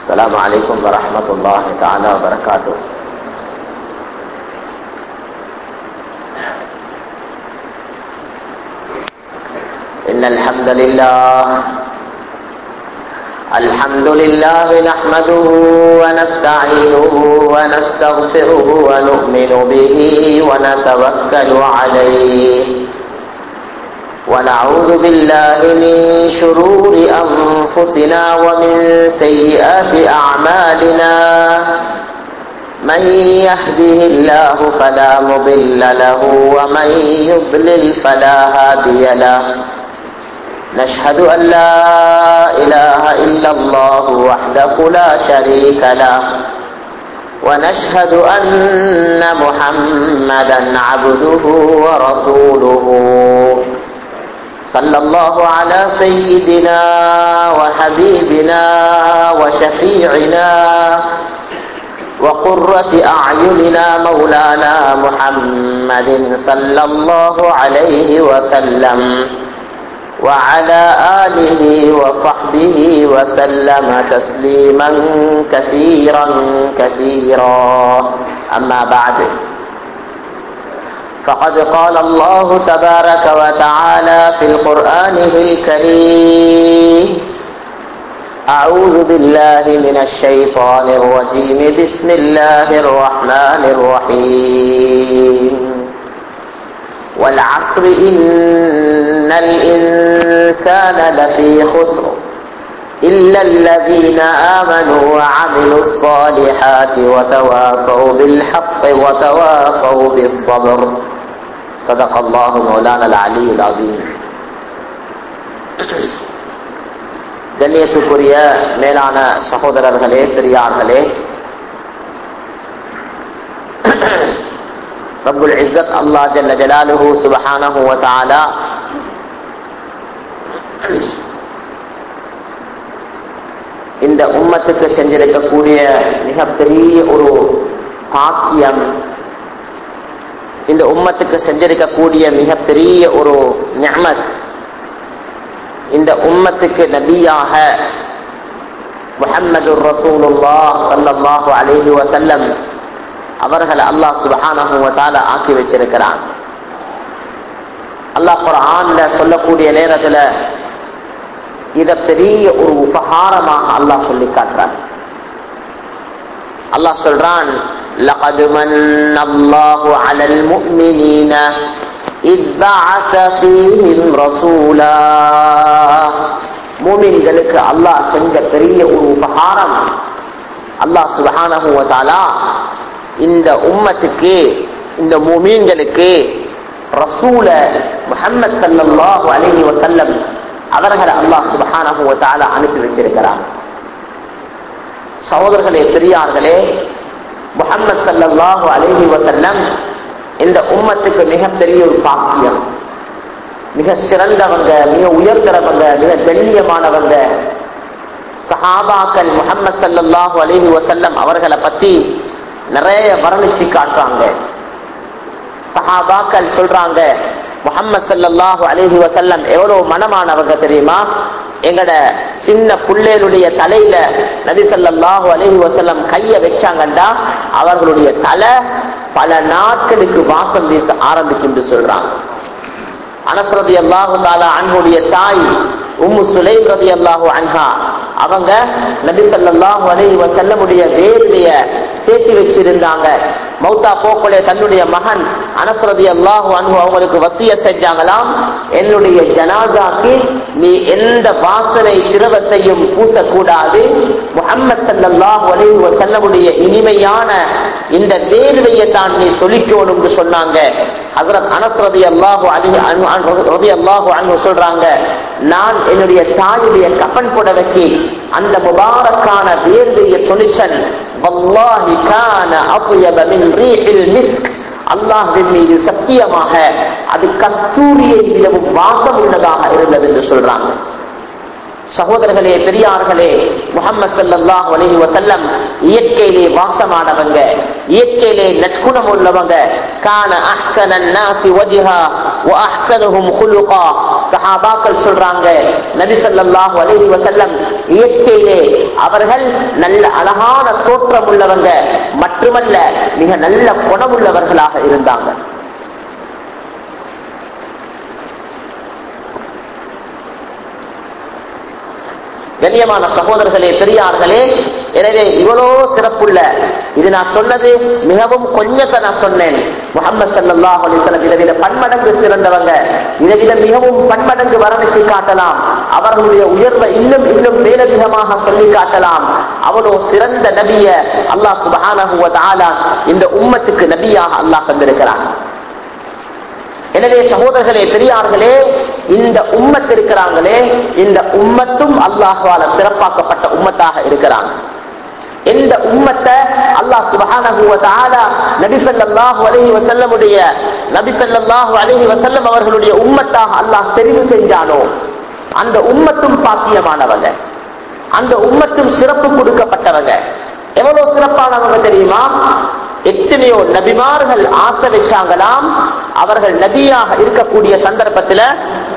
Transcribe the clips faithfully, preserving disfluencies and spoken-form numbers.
السلام عليكم ورحمة الله تعالى وبركاته. إن الحمد لله الحمد لله نحمده ونستعينه ونستغفره ونؤمن به ونتوكل عليه ونعوذ بالله من شرور أنفسنا ومن سيئات أعمالنا من يهده الله فلا مضل له ومن يضلل فلا هادي له نشهد أن لا إله إلا الله وحده لا شريك له ونشهد أن محمدا عبده ورسوله صلى الله على سيدنا وحبيبنا وشفيعنا وقرة أعيننا مولانا محمد صلى الله عليه وسلم وعلى آله وصحبه وسلم تسليما كثيرا كثيرا. أما بعد، فقد قال الله تبارك وتعالى في القرآن الكريم: أعوذ بالله من الشيطان الرجيم بسم الله الرحمن الرحيم والعصر إن الإنسان لفي خسر إلا الذين آمنوا وعملوا الصالحات وتواصوا بالحق وتواصوا بالصبر. صدق الله مولانا العلي العظيم. கண்ணியத்துக்குரிய மேலான சகோதரர்களே, பெரியார்களே, ரப்புல் இஸ்ஸத் அல்லாஹ் ஜல்ல ஜலாலுஹு சுப்ஹானஹு வ தஆலா இந்த உம்மத்துக்கு செஞ்சிருக்கக்கூடிய மிகப்பெரிய ஒரு பாக்கியம், இந்த உம்மத்துக்கு செஞ்சிருக்கக்கூடிய மிகப்பெரிய ஒரு நிஅமத், இந்த உம்மத்துக்கு நபியாக முஹம்மதுர் ரசூலுல்லாஹ் ஸல்லல்லாஹு அலைஹி வஸல்லம் அவர்கள் அல்லாஹ் சுப்ஹானஹு வ தஆலா ஆக்கி வச்சிருக்கிறான். அல்லாஹ் குர்ஆன்ல சொல்லக்கூடிய நேரத்துல இத பெரிய ஒரு உபகாரமாக அல்லாஹ் சொல்லி காட்டுறான். அல்லாஹ் சொல்றான்: لقد من الله على المؤمنين إذ بعث فيهم رسولا. மூமின்களுக்கு அல்லாஹ் செஞ்ச பெரிய ஒரு உபகாரம், அல்லாஹ் சுப்ஹானஹு வ தஆலா இந்த உம்மத்துக்கு, இந்த மூமின்களுக்கு ரசூல முஹம்மது ஸல்லல்லாஹு அலைஹி வஸல்லம் அவர்கள் அல்லாஹ் சுப்ஹானஹு வ தஆலா அனுப்பி வச்சிருக்கிறார். சகோதரர்களே, பெரியார்களே, முஹம்மது ஸல்லல்லாஹு அலைஹி வஸல்லம் இந்த உம்மத்துக்கு மிகப்பெரிய ஒரு பாக்கியம், மிக சிறந்தவங்க, மிக உயர்ந்தவங்க, மிக கண்ணியமானவங்க. சஹாபாக்கள் முஹம்மது ஸல்லல்லாஹு அலைஹி வஸல்லம் அவர்களை பத்தி நிறைய வர்ணிச்சு காட்டுறாங்க. சஹாபாக்கள் சொல்றாங்க, முஹம்மது ஸல்லல்லாஹு அலைஹி வஸல்லம் எவ்வளவு மனமானவங்க தெரியுமா? எங்கட சின்ன புள்ளைகளுடைய தலையில நபி ஸல்லல்லாஹு அலைஹி வஸல்லம் கைய வச்சாங்கண்டா அவர்களுடைய தலை பல நாட்களுக்கு வாசம் வீச ஆரம்பிக்கும் என்று சொல்றாங்க. அனஸ் ரலியல்லாஹு தஆலா அன்ஹுடைய தாய் உம்மு சுலைம் ரலியல்லாஹு அன்ஹா அவங்க நபி ஸல்லல்லாஹு அலைஹி வஸல்லமுடைய வேர்வைய சேர்த்து வச்சிருந்தாங்க. மௌத்தா போக்கோலே தன்னுடைய மகன் அனஸ் ரலியல்லாஹு அன்ஹு அவங்களுக்கு வசியத் செஞ்சாங்களாம், என்னுடைய ஜனாசாக்கு நீ எந்த வாசனை திரவத்தையும் பூசக்கூடாது, முஹம்மது ஸல்லல்லாஹு அலைஹி வஸல்லமுடைய இனிமையான இந்த வேர்வையை தான் நீ தொளிக்கணும் என்று சொன்னாங்க. ஹஜ்ரத் அனஸ் ரலியல்லாஹு அன்ஹு சொல்றாங்க, நான் என்னுடைய தாயுடைய கஃன் புடவைக்கு அந்த முபாரக்கான வேர்வையை தொளிச்சன். வல்லாஹி கான அத்யப மின் ரீஹில் மிஸ்க். அல்லாஹ்வின் மீது சத்தியமாக அது கஸ்தூரியை விடவும் வாசம் உள்ளதாக இருந்தது என்று சொல்றாங்க. சகோதரர்களே, பெரியார்களே, முஹம்மது ஸல்லல்லாஹு அலைஹி வஸல்லம் இயற்கையிலே வாசமானவங்க, இயற்கையிலே நற்குணம் உள்ளவங்க. கான அஹ்ஸனன் நாஸி வஜ்ஹா வ அஹ்ஸனுஹும் குலுகா சஹாபாக்கள் சொல்றாங்க, நபி ஸல்லல்லாஹு அலைஹி வஸல்லம் இயற்கையிலே அவர்கள் நல்ல அழகான தோற்றம் உள்ளவங்க, மட்டுமல்ல மிக நல்ல குணமுள்ளவர்களாக இருந்தாங்க. கண்ணியமான சகோதரர்களே, பெரியார்களே, எனவே இவ்வளோ சிறப்புள்ள இது நான் சொன்னது மிகவும் கொஞ்சத்தை நான் சொன்னேன். முஹம்மது ஸல்லல்லாஹு அலைஹி வஸல்லம் இதை விட பன்மடங்கு சிறந்தவங்க, இதை விட மிகவும் பன்மடங்கு வர்ணிச்சு காட்டலாம். அவர்களுடைய உயர்வை இன்னும் இன்னும் மேலதிகமாக சொல்லி காட்டலாம். அவ்வளோ சிறந்த நபிய அல்லாஹ் சுப்ஹானஹு வ தஆலா இந்த உம்மத்துக்கு நபியாக அல்லாஹ் தந்திருக்கிறான். எனவே சகோதரர்களே, பெரியார்களே, இந்த உம்மத் இருக்கிறாங்களே, இந்த உம்மத்தும் அல்லாஹ்வால சிறப்பாக்கப்பட்ட உம்மத்தாக இருக்கிறாங்க. இந்த உம்மத்தை அல்லாஹ் சுப்ஹானஹு வ தஆலா நபி ஸல்லல்லாஹு அலைஹி வஸல்லமுடைய நபி ஸல்லல்லாஹு அலைஹி வஸல்லம் அவர்களுடைய உம்மத்தாக அல்லாஹ் தெரிவு செஞ்சானோ அந்த உம்மத்தும் பாக்கியமானவங்க, அந்த உம்மத்தும் சிறப்பு கொடுக்கப்பட்டவங்க. எவ்வளவு சிறப்பானவங்க தெரியுமா? எத்தனையோ நபிமார்கள் ஆசை வச்சாங்களாம் அவர்கள் நபியாக இருக்கக்கூடிய சந்தர்ப்பத்தில்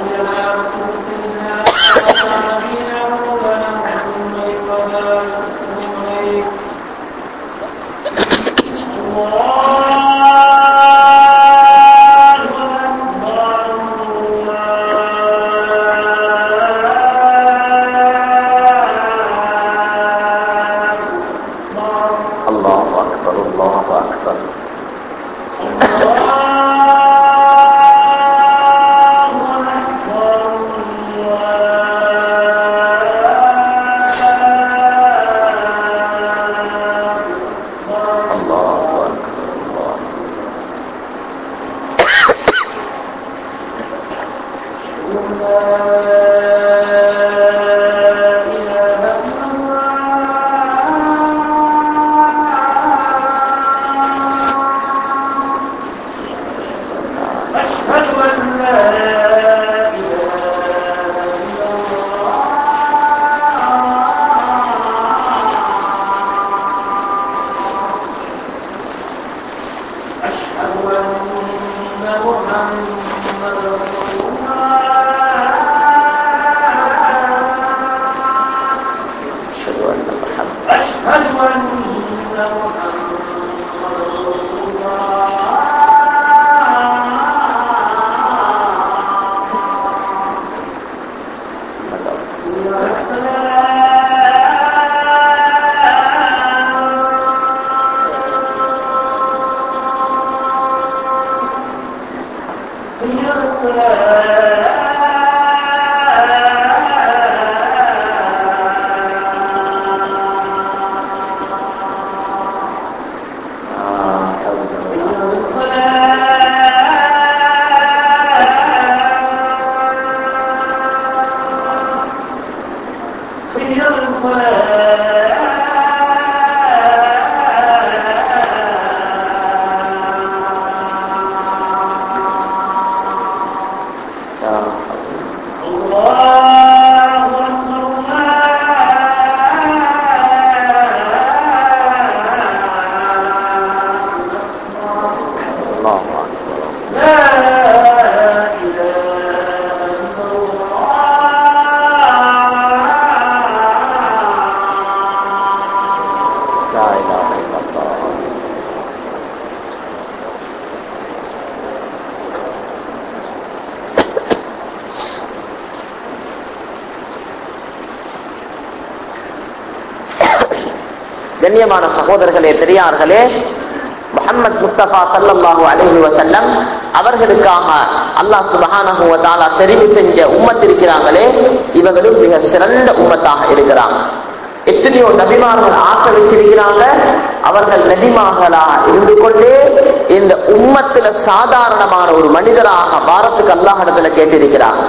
கண்ணியமான சகோதரர்களே, பெரியார்களே, முஹம்மது முஸ்தபா ஸல்லல்லாஹு அலைஹி வஸல்லம் அவர்களுக்காக அல்லாஹ் சுப்ஹானஹு வ தஆலா தெரிவு செஞ்ச உம்மத் இருக்கிறாங்களே, இவங்களும் மிக சிறந்த உம்மத்தாக இருக்கிறாங்க. எத்தனையோ நபிமார்கள் ஆசை வச்சிருக்கிறாங்க, அவர்கள் நபிமார்களாக இருந்து கொண்டே இந்த உம்மத்துல சாதாரணமான ஒரு மனிதராக பாரத்துக்கு அல்லாஹ் இடத்துல கேட்டிருக்கிறாங்க.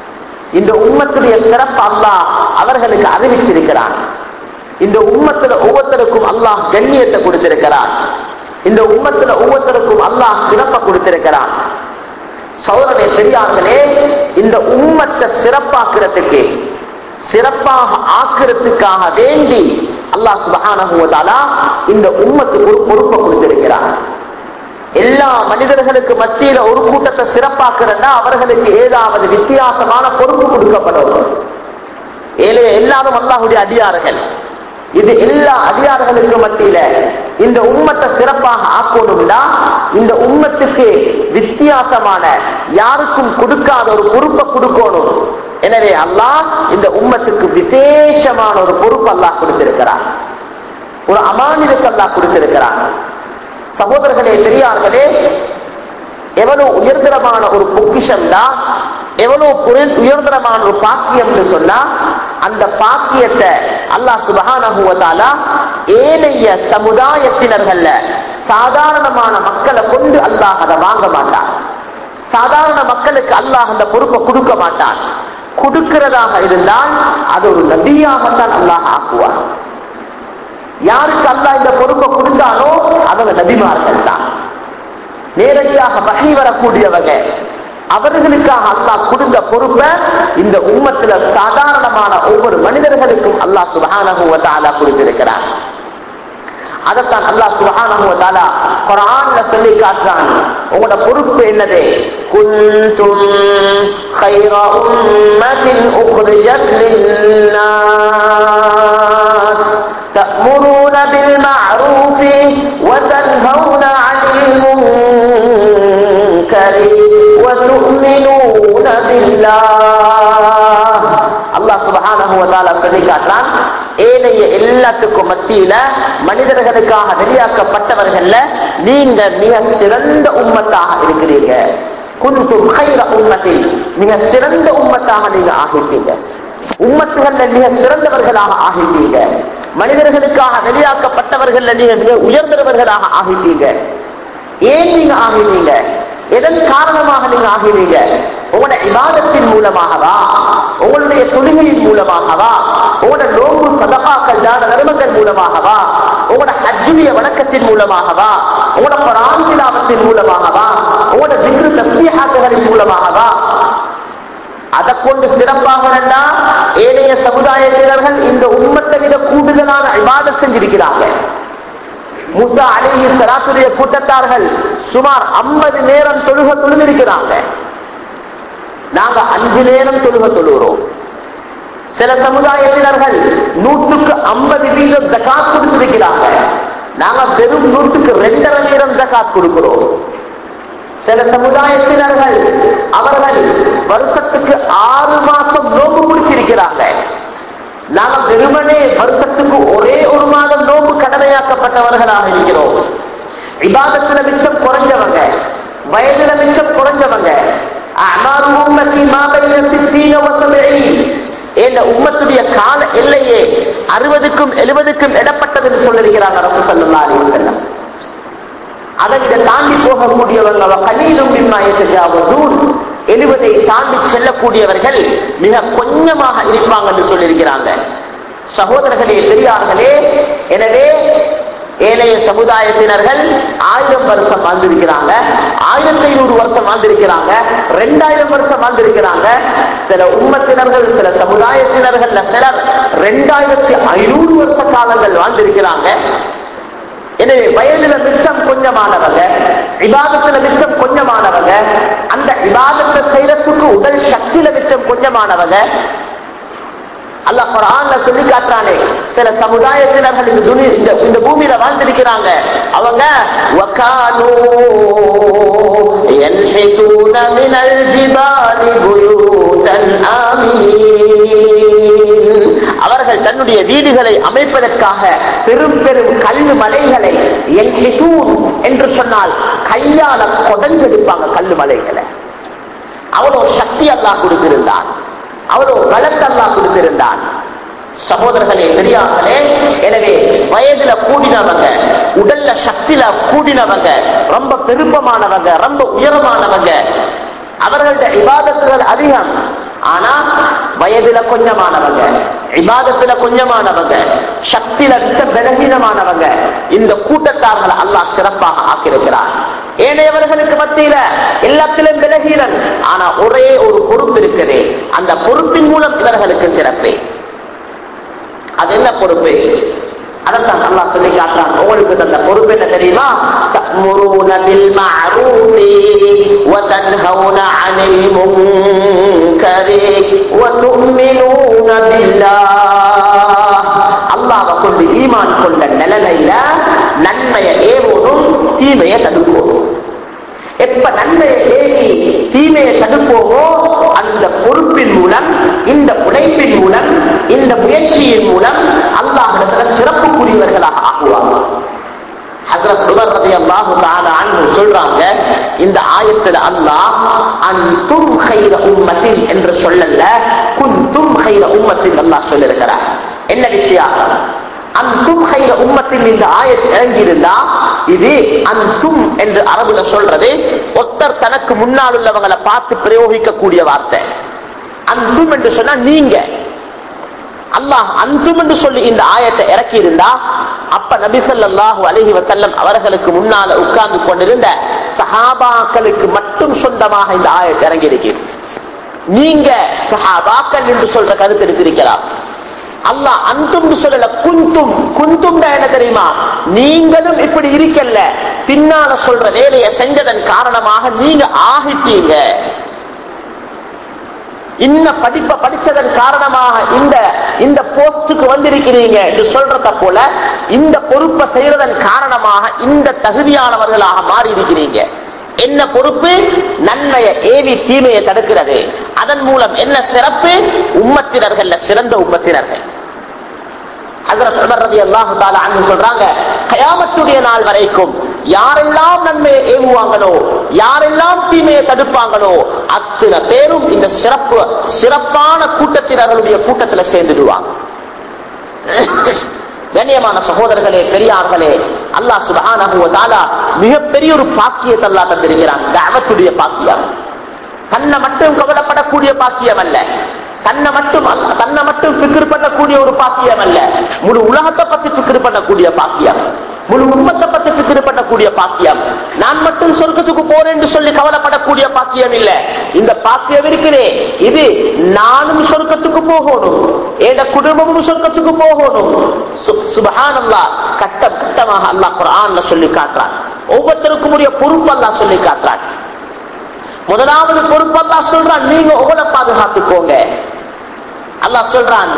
இந்த உம்மத்துடைய சிறப்பு அல்லாஹ் அவர்களுக்கு அறிவிச்சிருக்கிறான். இந்த உம்மத்துல ஒவ்வொருத்தருக்கும் அல்லாஹ் கண்ணியத்தை கொடுத்திருக்கிறான். இந்த உம்மத்துல ஒவ்வொருத்தருக்கும் அல்லாஹ் சிறப்பை கொடுத்திருக்கிறான். சௌரனே, பெரியார்களே, இந்த உம்மத்தை சிறப்பாக்குறதுக்கு சிறப்பாக ஆக்குறதுக்காக வேண்டி அல்லாஹ் சுப்ஹானஹு வ தஆலா இந்த உம்மத்துக்கு ஒரு பொறுப்பை கொடுத்திருக்கிறான். எல்லா மனிதர்களுக்கு மத்தியில ஒரு கூட்டத்தை சிறப்பாக்குறா அவர்களுக்கு ஏதாவது வித்தியாசமான பொறுப்பு கொடுக்கப்படும். எல்லாரும் அல்லாஹ்வுடைய அடியார்கள். இது எல்லா அடியார்களுக்கு மத்தியில இந்த உம்மத்தை சிறப்பாக ஆக்கணும்னா இந்த உம்மத்துக்கு வித்தியாசமான யாருக்கும் கொடுக்காத ஒரு பொறுப்பை கொடுக்கணும். எனவே அல்லாஹ் இந்த உம்மத்துக்கு விசேஷமான ஒரு பொறுப்பு அல்லாஹ் கொடுத்திருக்கிறார். ஒரு அமானிதத்தை அல்லாஹ் கொடுத்திருக்கிறார். சகோதரர்களே, பெரியார்களே, எவ்வளவு உயர்தரமான ஒரு பொக்கிஷம் தான், எவ்வளவு உயர்தரமான ஒரு பாக்கியம் சொன்னா அந்த பாக்கியத்தை அல்லாஹ் சுப்ஹானஹு வ தஆலா ஏனைய சமுதாயத்தினர்கள்ல சாதாரணமான மக்களை கொண்டு அல்லாஹ் அதை வாங்க மாட்டான். சாதாரண மக்களுக்கு அல்லாஹ் அந்த பொறுப்பை கொடுக்க மாட்டான். கொடுக்கிறதாக இருந்தால் அது ஒரு நபியாகத்தான் அல்லாஹ் ஆக்குவார். யாருக்கு அல்லாஹ் இந்த பொறுப்பை கொடுத்தானோ அவங்க நபிமார்கள் தான். நேரடியாக வஹி வரக்கூடியவங்க. அவர்களுக்காக அல்லாஹ் கொடுத்த பொறுப்பை இந்த உம்மத்துல சாதாரணமான ஒவ்வொரு மனிதர்களுக்கும் அல்லாஹ் சுப்ஹானஹு வ தஆலா கொடுத்திருக்கிறார். அதத்தான் அல்லாஹ் சுப்ஹானஹு வ தஆலா குர்ஆன்ல சொல்லி காட்டுறான். உங்களோட பொறுப்பு என்னது? குன்தும் கைர உம்மத்தின் உக்ரிஜத் லின்னாஸ் தஅமுருன பில் மஅரூஃப் வ தன்ஹவுன அனில் முன்கரி வ து'மினூன பில்லாஹ். அல்லாஹ் சுப்ஹானஹு வ தஆலா சொல்லி காட்டுறான், ஏனைய எல்லாத்துக்கும் மத்தியில மனிதர்களுக்காக வெளியாக்கப்பட்டவர்கள்ல நீங்க மிக சிறந்த உம்மத்தாக இருக்கிறீங்க. குன்தும் கைர உம்மத்தில், மிக சிறந்த உம்மத்தாக நீங்க ஆகிட்டீங்க. உம்மத்துகள்ல மிக சிறந்தவர்களாக ஆகிட்டீங்க. மனிதர்களுக்காக வெளியாக்கப்பட்டவர்கள் நீங்க மிக உயர்ந்தவர்களாக ஆகிட்டீங்க. ஏன் நீங்க ஆகிட்டீங்க? எதன் காரணமாக நீங்க ஆகிறீங்க? உங்களோட இபாதத்தின் மூலமாகவா, உங்களுடைய தொழுகையின் மூலமாகவா, உங்களோட நோன்பு சதகாக்கள் தான தர்மங்கள் மூலமாகவா, உங்களோட ஹஜ்ஜுடைய வணக்கத்தின் மூலமாகவா, உங்களோட குர்ஆன் திலாவத்தின் மூலமாகவா, உங்களோட திக்ர் தஸ்பீஹாத்துகளின் மூலமாகவா? அதை கொண்டு சிறப்பாக ஏனைய சமுதாயத்தினர்கள் இந்த உம்மத்தை விட கூடுதலான இபாதத் செஞ்சிருக்கிறாங்க. மூசா அலைஹி ஸலாத்துடைய கூட்டத்தார்கள் சுமார் ஐம்பது நேரம் தொழுக தொழுதிருக்கிறாங்க. நாங்க அஞ்சு நேரம் தொழுக தொழுகிறோம். சில சமுதாயத்தினர்கள் நூற்றுக்கு ஐம்பது வீதம் ஜகாத் கொடுத்திருக்கிறாங்க. நாங்க வெறும் நூற்றுக்கு ரெண்டரை நேரம் ஜகாத் கொடுக்கிறோம். சில சமுதாயத்தினர்கள் அவர்கள் வருஷத்துக்கு ஆறு மாசம் நோம்பு முடிச்சிருக்கிறாங்க. நாங்க வெறுமனே வருஷத்துக்கு ஒரே ஒரு மாதம் நோம்பு கடமையாக்கப்பட்டவர்களாக இருக்கிறோம். இபாதத்துல மிச்சம் குறைஞ்சவங்க, வயதுல மிச்சம் குறைஞ்சவங்க. உம்மத்துடைய கால எல்லையே அறுபதுக்கும் எழுபதுக்கும் இடப்பட்டதுன்னு சொல்லிருக்கிறாங்க ரசூல் ஸல்லல்லாஹு அலைஹி வஸல்லம். அதை இதை தாண்டி போகக்கூடியவங்க எழுபதை தாண்டி செல்லக்கூடியவர்கள் மிக கொஞ்சமாக இருப்பாங்க என்று சொல்லியிருக்கிறாங்க. சகோதரர்களே, பெரியார்களே, எனவே ஏனைய சமுதாயத்தினர்கள் ஆயிரம் வருஷம் வாழ்ந்திருக்கிறாங்க, ஆயிரத்தி ஐநூறு வருஷம் வாழ்ந்திருக்கிறாங்க, ரெண்டாயிரம் வருஷம் வாழ்ந்திருக்கிறாங்க. சில உம்மத்தினர்கள் சில சமுதாயத்தினர்கள் சிலர் ரெண்டாயிரத்தி ஐநூறு வருஷ காலங்கள் வாழ்ந்திருக்கிறாங்க. எனவே வயதுல மிச்சம் கொஞ்சமானவங்க, இபாதத்துல மிச்சம் கொஞ்சமானவங்க, அந்த இபாதத்தை செய்யறதுக்கு உடல் சக்தியில மிச்சம் கொஞ்சமானவங்க. அல்லாஹ் குர்ஆன்ல சொல்லி காட்டுறானே, சில சமுதாயத்தினர்கள் இந்த இந்த பூமியில வாழ்ந்திருக்கிறாங்க. அவங்க வகானூ யன்ஹிதூன மினல் ஜிபாலி புயூதன் ஆமீன். அவர்கள் தன்னுடைய வீடுகளை அமைப்பதற்காக பெரும் பெரும் கல் மலைகளை யன்ஹிதூன் என்று சொன்னால் கையால கொடைஞ்செடுப்பாங்க. கல் மலைகளை அவ்வளவு சக்தி அல்லாஹ் கொடுத்திருந்தான், அவ்வளவு பலத்தை அல்லாஹ் கொடுத்திருந்தான். சகோதரர்களே, பெரியார்களே, எனவே வயதுல கூடினவங்க, உடல்ல சக்தியில கூடினவங்க, ரொம்ப பெருப்பமானவங்க, ரொம்ப உயரமானவங்க, அவர்களோட இபாதத்துகள் அதிகம். ஆனா வயதுல கொஞ்சமானவங்க, இபாதத்துல கொஞ்சமானவங்க, சக்தியில மிச்ச பலகீனமானவங்க, இந்த கூட்டத்தார்கள் அல்லாஹ் சிறப்பாக ஆக்கியிருக்கிறார். ஏனையவர்களுக்கு மத்தியில எல்லாத்திலும் பலகீனம். ஆனா ஒரே ஒரு பொறுப்பு இருக்குது, அந்த பொறுப்பின் மூலம் இவர்களுக்கு சிறப்பு. அது என்ன பொறுப்பு? அதைத்தான் அல்லாஹ் சொல்லி காட்டுறான். உங்களுக்கு தந்த பொறுப்பு என்ன தெரியுமா? தஅமுருன பில் மஅரூஃபி வ தன்ஹவுன அனில் முன்கரி வ து'மினூன பில்லாஹ். அல்லாஹ்வை கொண்டு ஈமான் கொண்ட நிலையில நன்மையை ஏவோடும் தீமையை தடுக்கணும். எப்ப நன்மையை ஏவி தீமையை தடுப்போமோ அந்த பொறுப்பின் மூலம், இந்த உழைப்பின் மூலம், இந்த முயற்சியின் மூலம் அல்லாஹ்விடத்தில் சிறப்புக்குரியவர்களாக ஆகுவாங்க. ஹஜ்ரத் உமர் ரலியல்லாஹு தஆலா அன்ஹு சொல்றாங்க, இந்த ஆயத்துல அல்லாஹ் அன்தும் கைர உம்மத்தின் என்று சொல்லல, குன்தும் கைர உம்மத்தின் அல்லாஹ் சொல்லியிருக்கிறார். என்ன வித்தியாசம்? அன்தும் கைர உம்மத்தின் இந்த ஆயத் இறங்கியிருந்தா இது அன்தும் என்று அரபுல சொல்றது ஒருத்தர் தனக்கு முன்னால் உள்ளவங்களை பார்த்து பிரயோகிக்கக்கூடிய வார்த்தை. அன்தும் என்று சொன்னா நீங்க. அல்லாஹ் அன்தும் என்று சொல்லி இந்த ஆயத்தை இறக்கி இருந்தா அப்ப நபி ஸல்லல்லாஹு அலைஹி வஸல்லம் அவர்களுக்கு முன்னால உட்கார்ந்து கொண்டிருந்த சஹாபாக்களுக்கு மட்டும் சொந்தமாக இந்த ஆயத்தை இறங்கி இருக்கிறது. நீங்க சஹாபாக்கள் என்று சொல்ற கருத்து எடுத்திருக்கிறார். அல்லாஹ் அன்தும் சொல்லல, குந்தும். குந்தும் என்ன தெரியுமா? நீங்களும் இப்படி இருக்கல்ல, பின்னால சொல்ற வேலையை செஞ்சதன் காரணமாக நீங்க ஆகிட்டீங்க. இன்ன படிப்ப படிச்சதன் காரணமாக இந்த இந்த போஸ்டுக்கு வந்திருக்கிறீங்க என்று சொல்றத போல இந்த பொறுப்பை செய்யறதன் காரணமாக இந்த தகுதியானவர்களாக மாறி இருக்கிறீங்க. என்ன பொறுப்பு? நன்மையை ஏவி தீமையை தடுக்கிறது. அதன் மூலம் என்ன சிறப்பு? உம்மத்தினர்கள் சிறந்த உம்மத்தினர்கள். ஹஜ்ரத் உமர் ரலியல்லாஹு தஆலா அன்ஹு சொல்றாங்க, கியாமத்துடைய நாள் வரைக்கும் யாரெல்லாம் நன்மையை ஏவுவாங்களோ, யாரெல்லாம் தீமையை தடுப்பாங்களோ அத்தனை பேரும் இந்த சிறப்பு சிறப்பான கூட்டத்தினர்களுடைய கூட்டத்தில் சேர்ந்துடுவாங்க. கண்ணியமான சகோதரர்களே, பெரியார்களே, அல்லாஹ் சுப்ஹானஹு வ தஆலா மிகப்பெரிய ஒரு பாக்கியத்தை அல்லாஹ் தந்திருக்கிறான். தஅவத்துடைய பாக்கியம். தன்னை மட்டும் கவலைப்படக்கூடிய பாக்கியம் அல்ல, தன்னை மட்டும் தன்னை மட்டும் ஃபிக்ர் பண்ணக்கூடிய ஒரு பாக்கியம் அல்ல, முழு உலகத்தை பத்தி ஃபிக்ர் பண்ணக்கூடிய பாக்கியம், முழு உம்மத்தை பத்தி ஃபிக்ர் பண்ணக்கூடிய பாக்கியம். நான் மட்டும் சொர்க்கத்துக்கு போறேன் என்று சொல்லி கவலைப்படக்கூடிய பாக்கியம் இல்ல. இந்த பாக்கியம் இருக்கிறே, இது நானும் சொர்க்கத்துக்கு போகணும், என் குடும்பமும் சொர்க்கத்துக்கு போகணும். சுப்ஹானல்லாஹ், கட்டம் கட்டமாக அல்லாஹ் குர்ஆன்ல சொல்லி காட்டுறான். ஒவ்வொருத்தருக்கும் உரிய பொறுப்பு அல்லாஹ் சொல்லி காட்டுறான். முதலாவது பொறுப்பு அல்லாஹ் சொல்றான், நீங்க உங்களை பாதுகாத்துக்கோங்க. அல்லாஹ் சொல்றான்,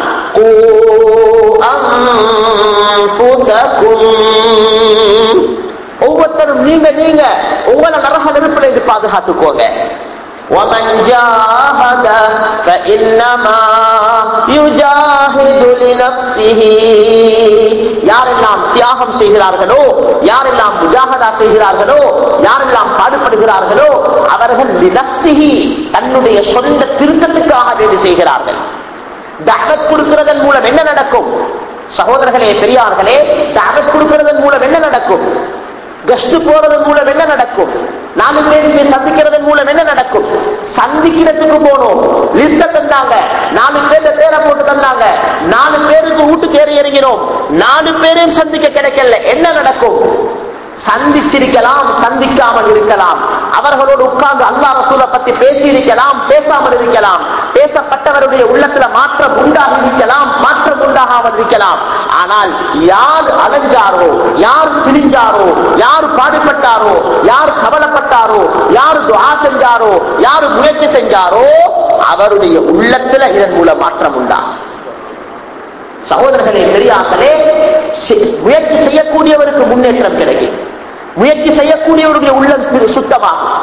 ஒவ்வொருத்தரும் நீங்க நீங்க உங்களை நரக நெருப்புல இருந்து பாதுகாத்துக்கோங்க. وَمَنْ جَاهَدَ فَإِنَّمَا يُجَاهِدُ لِنَفْسِهِ. யாரெல்லாம் தியாகம் செய்கிறார்களோ, யாரெல்லாம் முஜாஹதா செய்கிறார்களோ, யாரெல்லாம் பாடுபடுகிறார்களோ அவர்கள் லினஃப்ஸிஹி, தன்னுடைய சொந்த திருத்தத்துக்காக வேண்டி செய்கிறார்கள். தஅவத் கொடுக்கிறதன் மூலம் என்ன நடக்கும்? சகோதரர்களே, பெரியார்களே, தஅவத் கொடுக்கிறதன் மூலம் என்ன நடக்கும்? கஸ்ட் போறதன் மூலம் என்ன நடக்கும்? நாலு பேருக்கு சந்திக்கிறதன் மூலம் என்ன நடக்கும்? சந்திக்கிறதுக்கு போனோம், லிஸ்ட தந்தாங்க, நாலு பேர் பேரை போட்டு தந்தாங்க, நாலு பேருக்கு வீட்டுக்கு ஏறி இறங்கினோம், நாலு பேரையும் சந்திக்க கிடைக்கல. என்ன நடக்கும்? சந்திச்சிருக்கலாம், சந்திக்காமல் இருக்கலாம், அவர்களோடு உட்கார்ந்து அல்லாஹ் ரசூலை பத்தி பேசி இருக்கலாம், பேசாமல் இருக்கலாம், பேசப்பட்டவருடைய உள்ளத்துல மாற்றம் உண்டாகி இருக்கலாம், மாற்றம் உண்டாகாமல் இருக்கலாம். ஆனால் யார் அலைஞ்சாரோ, யார் திரிஞ்சாரோ, யார் பாடுபட்டாரோ, யார் கவலைப்பட்டாரோ, யார் துஆ செஞ்சாரோ, யார் முயற்சி செஞ்சாரோ அவருடைய உள்ளத்துல இதன் மூலம் மாற்றம் உண்டாகும். சகோதரர்களே, பெரியார்களே, முயற்சி செய்யக்கூடியவருக்கு முன்னேற்றம் கிடைக்கும், முயற்சி செய்யக்கூடியவருடைய உள்ளம் சுத்தமாகும்.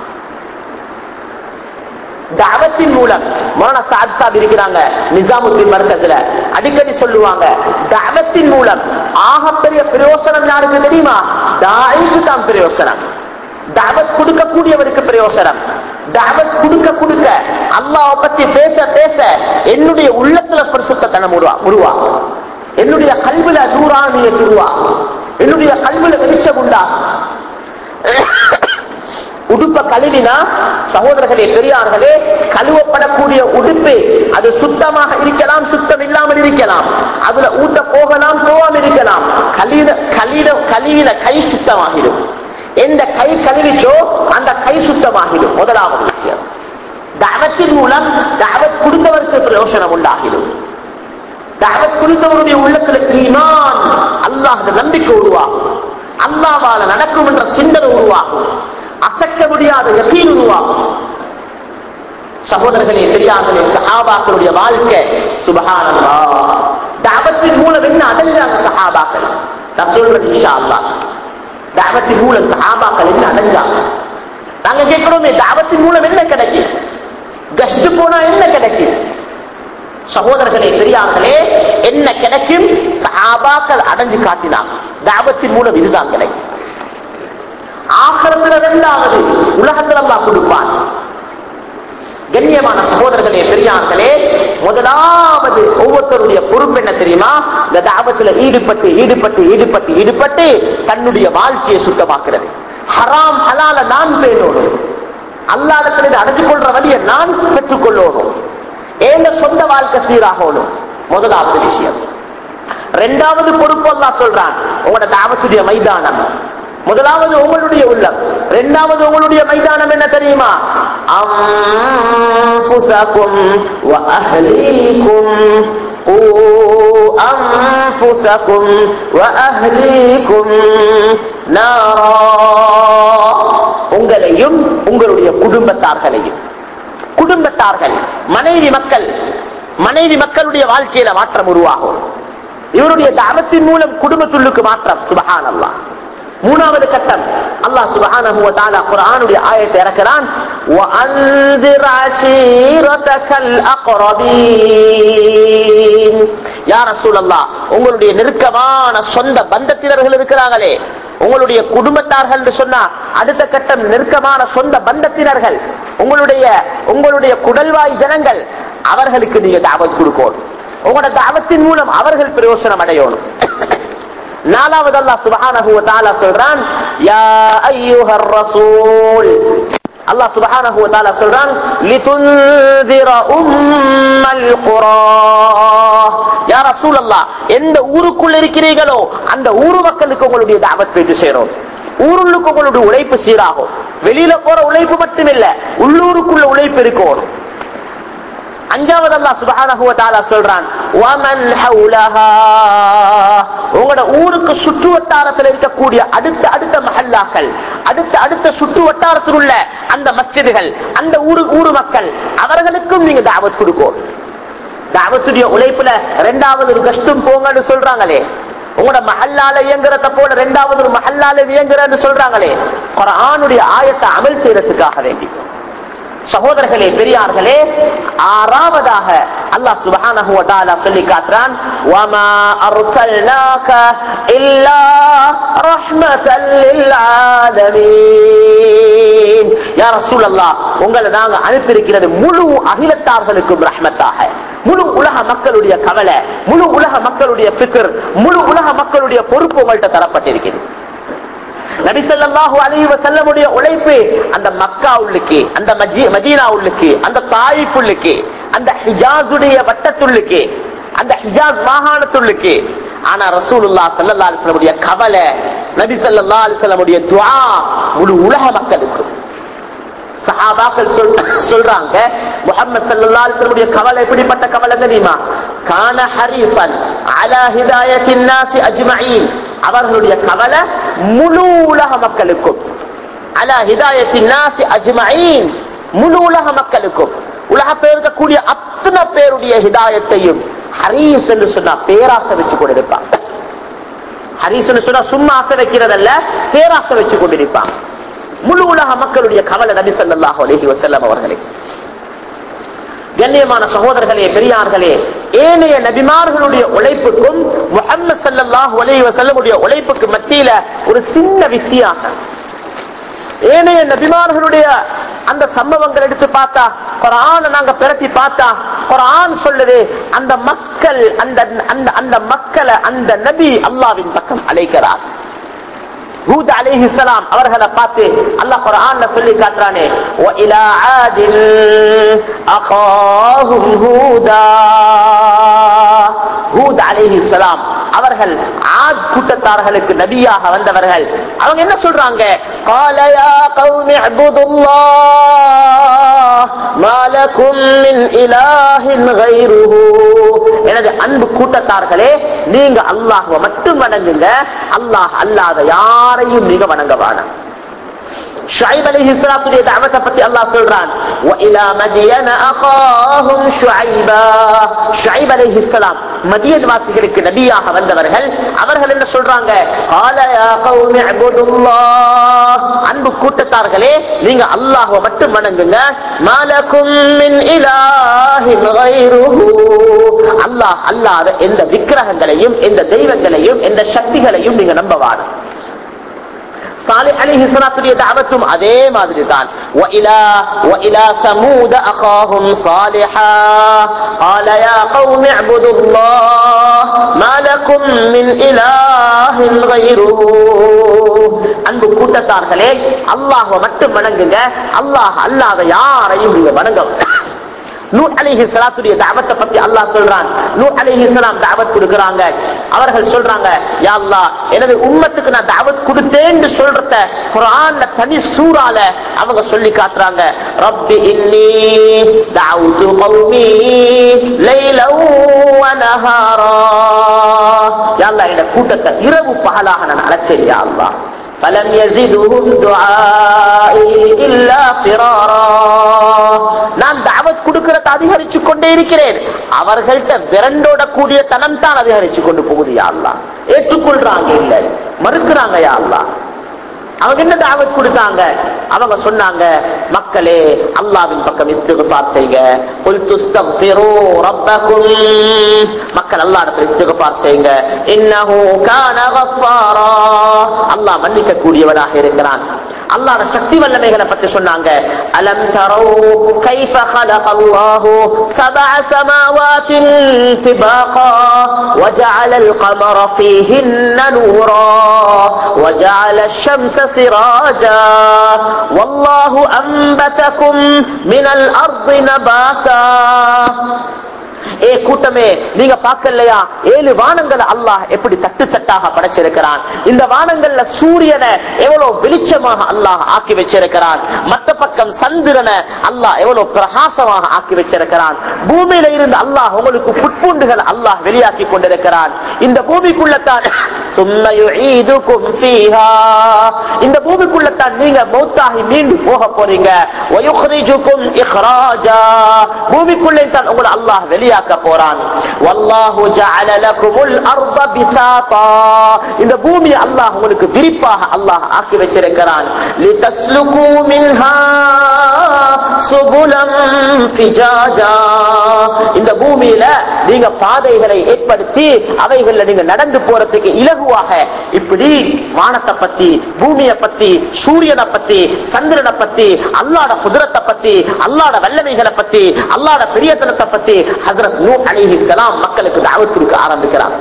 தஅவத்தின் மூலம் மௌலானா சாத் சாப் இருக்கிறாங்க நிசாமுத்தீன் மர்கஸ்ல, அடிக்கடி சொல்லுவாங்க, தஅவத்தின் மூலம் ஆகப்பெரிய பிரயோசனம் யாருக்கு தெரியுமா? தாயிக்கு தான் பிரயோசனம். தஅவத் கொடுக்கக்கூடியவருக்கு பிரயோசனம். தஅவத் கொடுக்க கொடுக்க அல்லாஹ்வை பத்தி பேச பேச என்னுடைய உள்ளத்துல பரிசுத்தத்தனம் உருவா, என்னுடைய கல்வில நூறானியத் உருவா, என்னுடைய கல்வில வெளிச்சம் உண்டா. உடுப்ப கழுவினா சகோதரர்களே, பெரியார்களே, கழுவப்படக்கூடிய உடுப்பு அது சுத்தமாக இருக்கலாம், சுத்தம் இல்லாமல் இருக்கலாம், அதுல ஊட்ட போகலாம், போகாமல் இருக்கலாம். கலித கலித கழுவின கை சுத்தமாகிடும். எந்த கை கழுவிச்சோ அந்த கை சுத்தமாகிடும். முதலாவது விஷயம், தஅவத்தின் மூலம் தஅவத் கொடுத்தவருக்கு பிரயோசனம் உண்டாகிடும். தஅவத் கொடுத்தவருடைய உள்ளத்துல ஈமான், அல்லாஹ் நம்பிக்கை உருவாகும், அல்லாஹ்வால நடக்கும் என்ற சிந்தனை உருவாகும், அசைக்க முடியாத யகீன் உருவாகும். சகோதரர்களே, பெரியார்களே, சஹாபாக்களுடைய வாழ்க்கை சுப்ஹானல்லாஹ். தஅவத்தின் மூலம் என்ன அடைஞ்சாங்க சஹாபாக்கள்? நான் சொல்றேன் இன்ஷா அல்லாஹ். தஅவத்தின் மூலம் சஹாபாக்கள் என்ன அடைஞ்சாங்க? நாங்க கேட்கிறோமே, தஅவத்தின் மூலம் என்ன கிடைக்கும்? கஷ்ட போனா என்ன கிடைக்கும்? சகோதரர்களே, பெரியார்களே, என்ன கிடைக்கும்? சஹாபாக்கள் அடைஞ்சு காட்டினாங்க. தஅவத்தின் மூலம் இதுதான் கிடைக்கும். ஆகிரத்துல இரண்டாவது, உலகத்தில் அல்லாஹ் கொடுப்பான். கண்ணியமான சகோதரர்களே, பெரியார்களே, முதலாவது ஒவ்வொருத்தருடைய பொறுப்பு என்ன தெரியுமா? இந்த தஅவத்துல ஈடுபட்டு ஈடுபட்டு ஈடுபட்டு ஈடுபட்டு தன்னுடைய வாழ்க்கையை சுத்தமாக்குறது. ஹராம் ஹலால நான் பேணணும், அல்லாஹ்விடத்தில் அடைஞ்சு கொள்ற வழியை நான் பெற்றுக் கொள்ளணும், ஏங்க சொந்த வாழ்க்கை சீராகணும். முதலாவது விஷயம். இரண்டாவது பொறுப்பு அல்லாஹ் சொல்றான், உங்களோட தஅவத்துடைய மைதானம். முதலாவது உங்களுடைய உள்ளம், இரண்டாவது உங்களுடைய மைதானம் என்ன தெரியுமா? அன்ஃபுஸகும் வ அஹ்லீகும் கூ அன்ஃபுஸகும் வ அஹ்லீகும் நாரா. உங்களையும் உங்களுடைய குடும்பத்தார்களையும், குடும்பத்தார்கள் மனைவி மக்கள், மனைவி மக்களுடைய வாழ்க்கையில மாற்றம் உருவாகும். இவருடைய தஅவத்தின் மூலம் குடும்பத்துள்ளுக்கு மாற்றம். சுப்ஹானல்லாஹ். மூணாவது கட்டம், அல்லாஹ் சுப்ஹானஹு வ தஆலா குர்ஆனுடைய ஆயத்தை இறக்குறான், வஅன்திர் அஷீரதகல் அக்ரபீன். யா ரசூலல்லாஹ், உங்களுடைய நெருக்கமான சொந்த பந்தத்தினர்கள் இருக்கிறாங்களே, உங்களுடைய குடும்பத்தார்கள் என்று சொன்னா அடுத்த கட்டம் நெருக்கமான சொந்த பந்தத்தினர்கள், உங்களுடைய உங்களுடைய குடல்வாய் ஜனங்கள், அவர்களுக்கு நீங்க தஅவத் கொடுக்கணும். உங்களோட தஅவத்தின் மூலம் அவர்கள் பிரயோஜனம் அடையணும். நாலாவது அல்லாஹ் சுப்ஹானஹு வ தஆலா சொல்றான், யா அய்யுஹர் ரசூல். அல்லாஹ் சுப்ஹானஹு வ தஆலா சொல்றான், லிதுன்திர உம்மல் குரா. யா ரசூலல்லாஹ், எந்த ஊருக்குள்ள இருக்கிறீர்களோ அந்த ஊர் மக்களுக்கு உங்களுடைய தஅவத் போய் சேரும். ஊருக்குள்ள உங்களுடைய உழைப்பு சீராகும். வெளியில போற உழைப்பு மட்டுமில்ல, உள்ளூருக்குள்ள உழைப்பு இருக்கும். அஞ்சாவது அல்லாஹ் சுப்ஹானஹு வ தஆலா சொல்றான், வமன் ஹவுலஹா. உங்களோட ஊருக்கு சுற்று வட்டாரத்தில் இருக்கக்கூடிய அடுத்த அடுத்த மஹல்லாக்கள், அடுத்த அடுத்த சுற்று வட்டாரத்தில் உள்ள அந்த மஸ்ஜிதுகள், அந்த ஊரு ஊரு மக்கள், அவர்களுக்கும் நீங்க தஅவத் கொடுக்கணும். தஅவத்துடைய உழைப்புல இரண்டாவது ஒரு கஷ்டம் போங்கன்னு சொல்றாங்களே, உங்களோட மஹல்லால இயங்குறத போல இரண்டாவது ஒரு மஹல்லால இயங்குறன்னு சொல்றாங்களே, குர்ஆனுடைய ஆயத்தை அமல் செய்யறதுக்காக வேண்டி. சகோதரர்களே, பெரியார்களே, ஆறாவதாக அல்லாஹ் சுப்ஹானஹு வ தஆலா சொல்லி காட்டுறான், வமா அர்ஸல்னாக இல்லா ரஹ்மத்தல் லில் ஆலமீன். யா ரசூலல்லாஹ், உங்களை நாங்க அனுப்பியிருக்கிறது முழு அகிலத்தார்களுக்கும் ரஹ்மத்தாக. முழு உலக மக்களுடைய கவலை, முழு உலக மக்களுடைய ஃபிக்ர், முழு உலக மக்களுடைய பொறுப்பு உங்கள்கிட்ட தரப்பட்டிருக்கிறது. நபி ஸல்லல்லாஹு அலைஹி வஸல்லமுடைய உழைப்பு அந்த மக்கா உள்ளுக்கு, அந்த மதீனா உள்ளுக்கு, அந்த தாயிஃப் உள்ளுக்கு, அந்த ஹிஜாஸுடைய வட்டத்துள்ளுக்கு, அந்த ஹிஜாஸ் மாகாணத்துள்ளுக்கு. ஆனா ரசூலுல்லாஹ் ஸல்லல்லாஹு அலைஹி வஸல்லமுடைய கவலை, நபி ஸல்லல்லாஹு அலைஹி வஸல்லமுடைய துஆ முழு உலக மக்களுக்கு. சஹாபாக்கள் சொல்றாங்க, முஹம்மது ஸல்லல்லாஹு அலைஹி வஸல்லமுடைய கவலை எப்படிப்பட்ட கவலை தெரியுமா? கான ஹரீஸன் அலா ஹிதாயத்தின் நாஸி அஜ்மஈன். அவர்களுடைய கவலை முழு உலக மக்களுக்கும், அலா ஹிதாயத்தின் நாஸி அஜ்மஈன், முழு உலக மக்களுக்கும். உலகத்தில் இருக்கக்கூடிய அத்தனை பேருடைய ஹிதாயத்தையும் ஹரீஸ் என்று சொன்னா பேராசை வச்சு கொண்டிருப்பாங்க. ஹரீஸ் என்று சொன்னா சும்மா ஆசை வைக்கிறதல்ல, பேராசை வச்சு கொண்டிருப்பாங்க. முழு உலக மக்களுடைய கவலை நபி ஸல்லல்லாஹு அலைஹி வஸல்லம் அவர்களே. கண்ணியமான சகோதரர்களே, பெரியார்களே, ஏனைய நபிமார்களுடைய உழைப்புக்கும் முஹம்மது ஸல்லல்லாஹு அலைஹி வஸல்லமுடைய உழைப்புக்கு மத்தியில ஒரு சின்ன வித்தியாசம். ஏனைய நபிமார்களுடைய அந்த சம்பவங்கள் எடுத்து பார்த்தா, குர்ஆனை நாங்க பிரட்டி பார்த்தா, குர்ஆன் சொல்லுது அந்த மக்கள் அந்த அந்த மக்களை அந்த நபி அல்லாஹ்வின் பக்கம் அழைக்கிறார். ஹூத் அலைஹிஸ்ஸலாம் அவர்களை பார்த்து அல்லாஹ் குர்ஆன்ல சொல்லி காட்டுறானே, வ இலா ஆதில் அகாஹும் ஹூதா. ஹூத் அலைஹிஸ்ஸலாம் அவர்கள் ஆத் கூட்டத்தார்களுக்கு நபியாக வந்தவர்கள். அவங்க என்ன சொல்றாங்க? قال يا قوم اعبدوا الله ما لكم من اله غيره. எனது அன்பு கூட்டத்தார்களே, நீங்க அல்லாஹ்வை மட்டும் வணங்குங்க, அல்லாஹ் அல்லாத யாரையும் நீங்க வணங்க வேண்டாம். ஷுஐப் அலைஹிஸ்ஸலாத்துடைய தஅவத்தை பத்தி அல்லாஹ் சொல்றான், وَإِلَى مَدْيَنَ أَخَاهُمْ شُعَيْبًا. ஷுஐப் அலைஹிஸ்ஸலாம் மதியன் வாசிகளுக்கு நபியாக வந்தவர்கள். அவர்கள் என்ன சொல்றாங்க? قَالَ يَا قَوْمِ اعْبُدُوا اللَّهَ. அன்பு கூட்டத்தார்களே, நீங்க அல்லாஹ்வை மட்டும் வணங்குங்க. مَا لَكُمْ مِنْ إِلَٰهٍ غَيْرُهُ. அல்லாஹ் அல்லாத எந்த விக்கிரகங்களையும் எந்த தெய்வங்களையும் எந்த சக்திகளையும் நீங்க நம்ப வேண்டாம். சாலிஹ் அலைஹிஸ்ஸலாத்துடைய தஅவத்தும் அதே மாதிரி தான். وَإِلَى وَإِلَى ثَمُودَ أَخَاهُمْ صَالِحًا قَالَ يَا قَوْمِ اعْبُدُوا اللَّهَ مَا لَكُمْ مِنْ إِلَٰهٍ غَيْرُهُ. அன்பு கூட்டத்தார்களே, அல்லாஹ்வை மட்டும் வணங்குங்க, அல்லாஹ் அல்லாத யாரையும் நீங்க வணங்க. நூஹ் அலைஹிஸ்ஸலாத்துடைய தஅவத்தை பத்தி அல்லாஹ் சொல்றான். நூஹ் அலைஹிஸ்ஸலாம் தஅவத் கொடுக்கறாங்க. அவர்கள் சொல்றாங்க, யா அல்லாஹ், எனது உம்மத்துக்கு நான் தஅவத் கொடுத்தேன்னு சொல்றத குர்ஆன்ல தனி சூரால அவங்க சொல்லி காட்டுறாங்க. ரப்பி இன்னி தஅவுது கௌமி லைலன் வ நஹாரா. யா அல்லாஹ், இந்த கூட்டத்தை இரவு பகலாக நான் அழைச்சேன். யா அல்லாஹ், فلم يزدهم دعائي إلا فرارا. நான் தஅவத் கொடுக்கிறத அதிகரிச்சு கொண்டே இருக்கிறேன், அவர்கள்ட்ட விரண்டோட கூடிய தனம் தான் அதிகரிச்சு கொண்டு போகுது. யா அல்லாஹ், ஏற்றுக்கொள்றாங்க இல்ல, மறுக்கிறாங்க. யா அல்லாஹ், அவங்க என்ன தஅவத் கொடுத்தாங்க? அவங்க சொன்னாங்க, மக்களே அல்லாஹ்வின் பக்கம் இஸ்திக்ஃபார் செய்யுங்க. குல் துஸ்தக்ஃபிரு ரப்பக்கும். மக்கள் அல்லாஹ்விடம் இஸ்திக்ஃபார் செய்யுங்க. இன்னஹு கான கஃபாரா. அல்லாஹ் மன்னிக்க கூடியவனாக இருக்கிறான். அல்லாஹ்வுடைய சக்தி வல்லமைகளை பத்தி சொன்னாங்க. அலம் தரௌ கைஃப خلقல்லாஹு சபஅ சமாவாத்தின் திபாகா وجعل القمر فيهن نورا وجعل الشمس سراجا والله أنبتكم من الأرض نباتا. ஏ கூட்டமே, நீங்க பார்க்கலையா ஏழு வானங்களை அல்லாஹ் எப்படி தட்டு தட்டாக படைச்சிருக்கிறான். இந்த வானங்கள்ல சூரியனை எவ்வளவு வெளிச்சமாக அல்லாஹ் ஆக்கி வச்சிருக்கிறான். மற்ற பக்கம் சந்திரனை அல்லாஹ் எவ்வளவு பிரகாசமாக ஆக்கி வச்சிருக்கிறான். பூமியில இருந்து அல்லாஹ் உங்களுக்கு புட்பூண்டுகள் அல்லாஹ் வெளியாக்கி கொண்டிருக்கிறான். இந்த பூமிக்குள்ளத்தான் இந்த பூமிக்குள்ளத்தான் நீங்க மௌத்தாகி மீண்டு போக போறீங்க. பூமிக்குள்ளே தான் உங்களை அல்லாஹ் வெளியாக்க போறான். வல்லாஹு ஜஅல லகுமுல் அர்த பிசாதா. இந்த பூமியை அல்லாஹ் உங்களுக்கு விரிப்பாக அல்லாஹ் ஆக்கி வச்சிருக்கிறான். லிதஸ்லுகு மின்ஹா சுபுலம் ஃபிஜாஜா. இந்த பூமியில நீங்க பாதைகளை ஏற்படுத்தி அவைகள்ல நீங்க நடந்து போறதுக்கு இலகுவாக இப்படி வானத்தை பத்தி, பூமியை பத்தி, சூரியனை பத்தி, சந்திரனை பத்தி, அல்லாஹ்வோட குதிரத்தை பத்தி, அல்லாஹ்வோட வல்லமைகளை பத்தி, அல்லாஹ்வோட பெரியத்தனத்தை பத்தி ஹஜ்ரத் நூஹ் அலைஹிஸ்ஸலாம் மக்களுக்கு தஅவத் கொடுக்க ஆரம்பிக்கிறார்.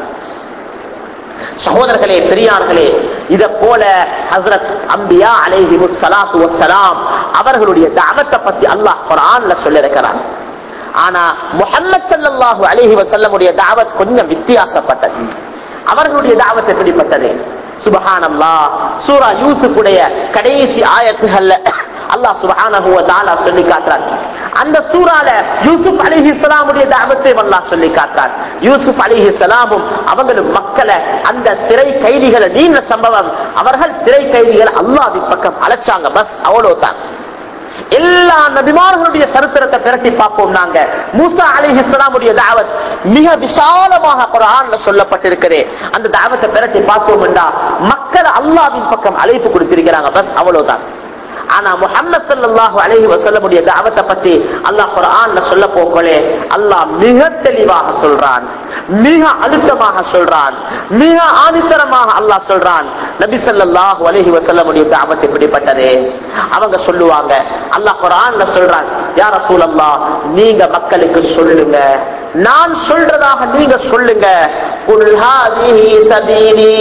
சகோதரர்களே, பெரியார்களே, இத போல ஹஜ்ரத் அம்பியா அலைஹிமுஸ் ஸலாத்து வஸ்ஸலாம் அவர்களுடைய தஅவத்தை பத்தி அல்லாஹ் குர்ஆன்ல சொல்லியிருக்கிறார். ஆனா முஹம்மது ஸல்லல்லாஹு அலைஹி வஸல்லமுடைய தஅவத் கொஞ்சம் வித்தியாசப்பட்டது. அவர்களுடைய தஅவத் எப்படிப்பட்டது? சுப்ஹானல்லாஹ், சூரா யூசுஃபுடைய கடைசி ஆயத்துகள்ல அல்லாஹ் சுப்ஹானஹு வ தஆலா சொல்லி காட்டுறார். அந்த சூரால யூசுப் அலைஹிஸ்ஸலாமுடைய தஅவத்தை அல்லாஹ் சொல்லி காட்டுறார். யூசுப் அலைஹிஸ்ஸலாமும் அவங்களும் மக்களை அந்த சிறை கைதிகளை நீண்ட சம்பவம், அவர்கள் சிறை கைதிகளை அல்லாஹ்வின் பக்கம் அழைச்சாங்க. பஸ் அவ்வளவுதான். எல்லா நபிமார்களுடைய சரித்திரத்தை திரட்டி பார்ப்போம். நாங்க மூசா அலைஹிஸ்ஸலாமுடைய தஅவத் மிக விசாலமாக குர்ஆன்ல சொல்லப்பட்டிருக்கிறது. அந்த தஅவத்தை திரட்டி பார்த்தோம் என்றா மக்கள் அல்லாஹ்வின் பக்கம் அழைப்பு கொடுத்திருக்கிறாங்க. பஸ் அவ்வளவுதான். ஆனா முஹம்மது ஸல்லல்லாஹு அலைஹி வஸல்லமுடைய தஅவத்தை பத்தி அல்லாஹ் குர்ஆன்ல சொல்ல போகலே அல்லாஹ் மிக தெளிவாக சொல்றான், மிக அழுத்தமாக சொல்றான், மிக ஆணித்தரமாக அல்லாஹ் சொல்றான். நபி ஸல்லல்லாஹு அலைஹி வஸல்லமுடைய தஅவத் எப்படிப்பட்டது? அவங்க சொல்லுவாங்க, அல்லாஹ் குர்ஆன்ல சொல்றான், யா ரசூலல்லாஹ், நீங்க மக்களுக்கு சொல்லுங்க, நான் சொல்றதாக நீங்க சொல்லுங்க. குல் ஹாதிஹி சபீலி.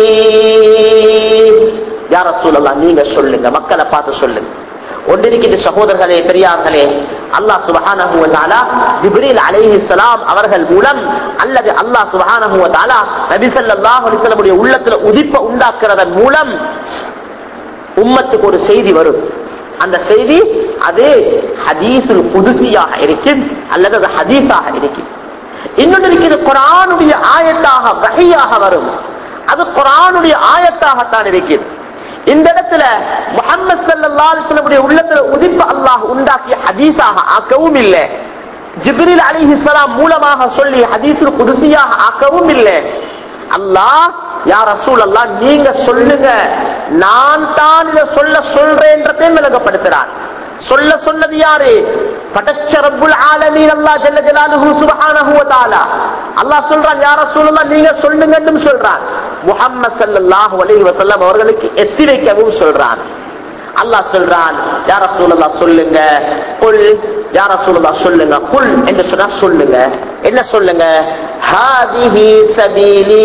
யா ரசூலல்லாஹ், நீங்க சொல்லுங்க, மக்களை பார்த்து சொல்லுங்க. ஒன்றிருக்கின்ற சகோதரர்களே, பெரியார்களே, அல்லாஹ் சுப்ஹானஹு வ தஆலா ஜிப்ரீல் அலைஹிஸ்ஸலாம் அவர்கள் மூலம் அல்லது அல்லாஹ் சுப்ஹானஹு வ தஆலா நபி ஸல்லல்லாஹு அலைஹி வஸல்லம் உடைய உள்ளத்துல உதிப்ப உண்டாக்குறதன் மூலம் உம்மத்துக்கு ஒரு செய்தி வரும். அந்த செய்தி அது ஹதீஸுல் குதுசியாக இருக்கும் அல்லது அது ஹதீஸாக இருக்கும். இன்னொன்று இருக்கிறது குர்ஆனுடைய ஆயத்தாக வஹீயாக வரும். அது குர்ஆனுடைய ஆயத்தாகத்தான் இருக்கிறது. இந்த இடத்துல முஹம்மது ஸல்லல்லாஹு அலைஹி வஸல்லம் உடைய உள்ளத்துல உதிப்ப அல்லாஹ் உண்டாக்கிய ஹதீஸாக ஆக்கவும் இல்லை, ஜிப்ரீல் அலைஹிஸ்ஸலாம் மூலமாக சொல்லி ஹதீஸுல் குதுசியாக ஆக்கவும் இல்லை. அல்லாஹ் யா ரசூலல்லாஹ் நீங்க சொல்லுங்க, நான் தான் இதை சொல்ல சொல்றேன்றதை விளங்கப்படுத்துறான். சொல்ல சொன்னது யாரு? படைச்ச ரப்புல் ஆலமீன் அல்லாஹ் ஜல்ல ஜலாலுஹு சுப்ஹானஹு வ தஆலா. அல்லாஹ் சொல்றான் யா ரசூலல்லாஹ் நீங்க சொல்லுங்கன்னு சொல்றான். முஹம்மது ஸல்லல்லாஹு அலைஹி வஸல்லம் அவர்களுக்கு எத்தி வைக்கவும் சொல்றான். அல்லாஹ் சொல்றான் யா ரசூலல்லாஹ் சொல்லுங்க, குல் யா ரசூலல்லாஹ் சொல்லுங்க, குல் என்று சொன்னா சொல்லுங்க. என்ன சொல்லுங்க? ஹாதிஹி சபீலி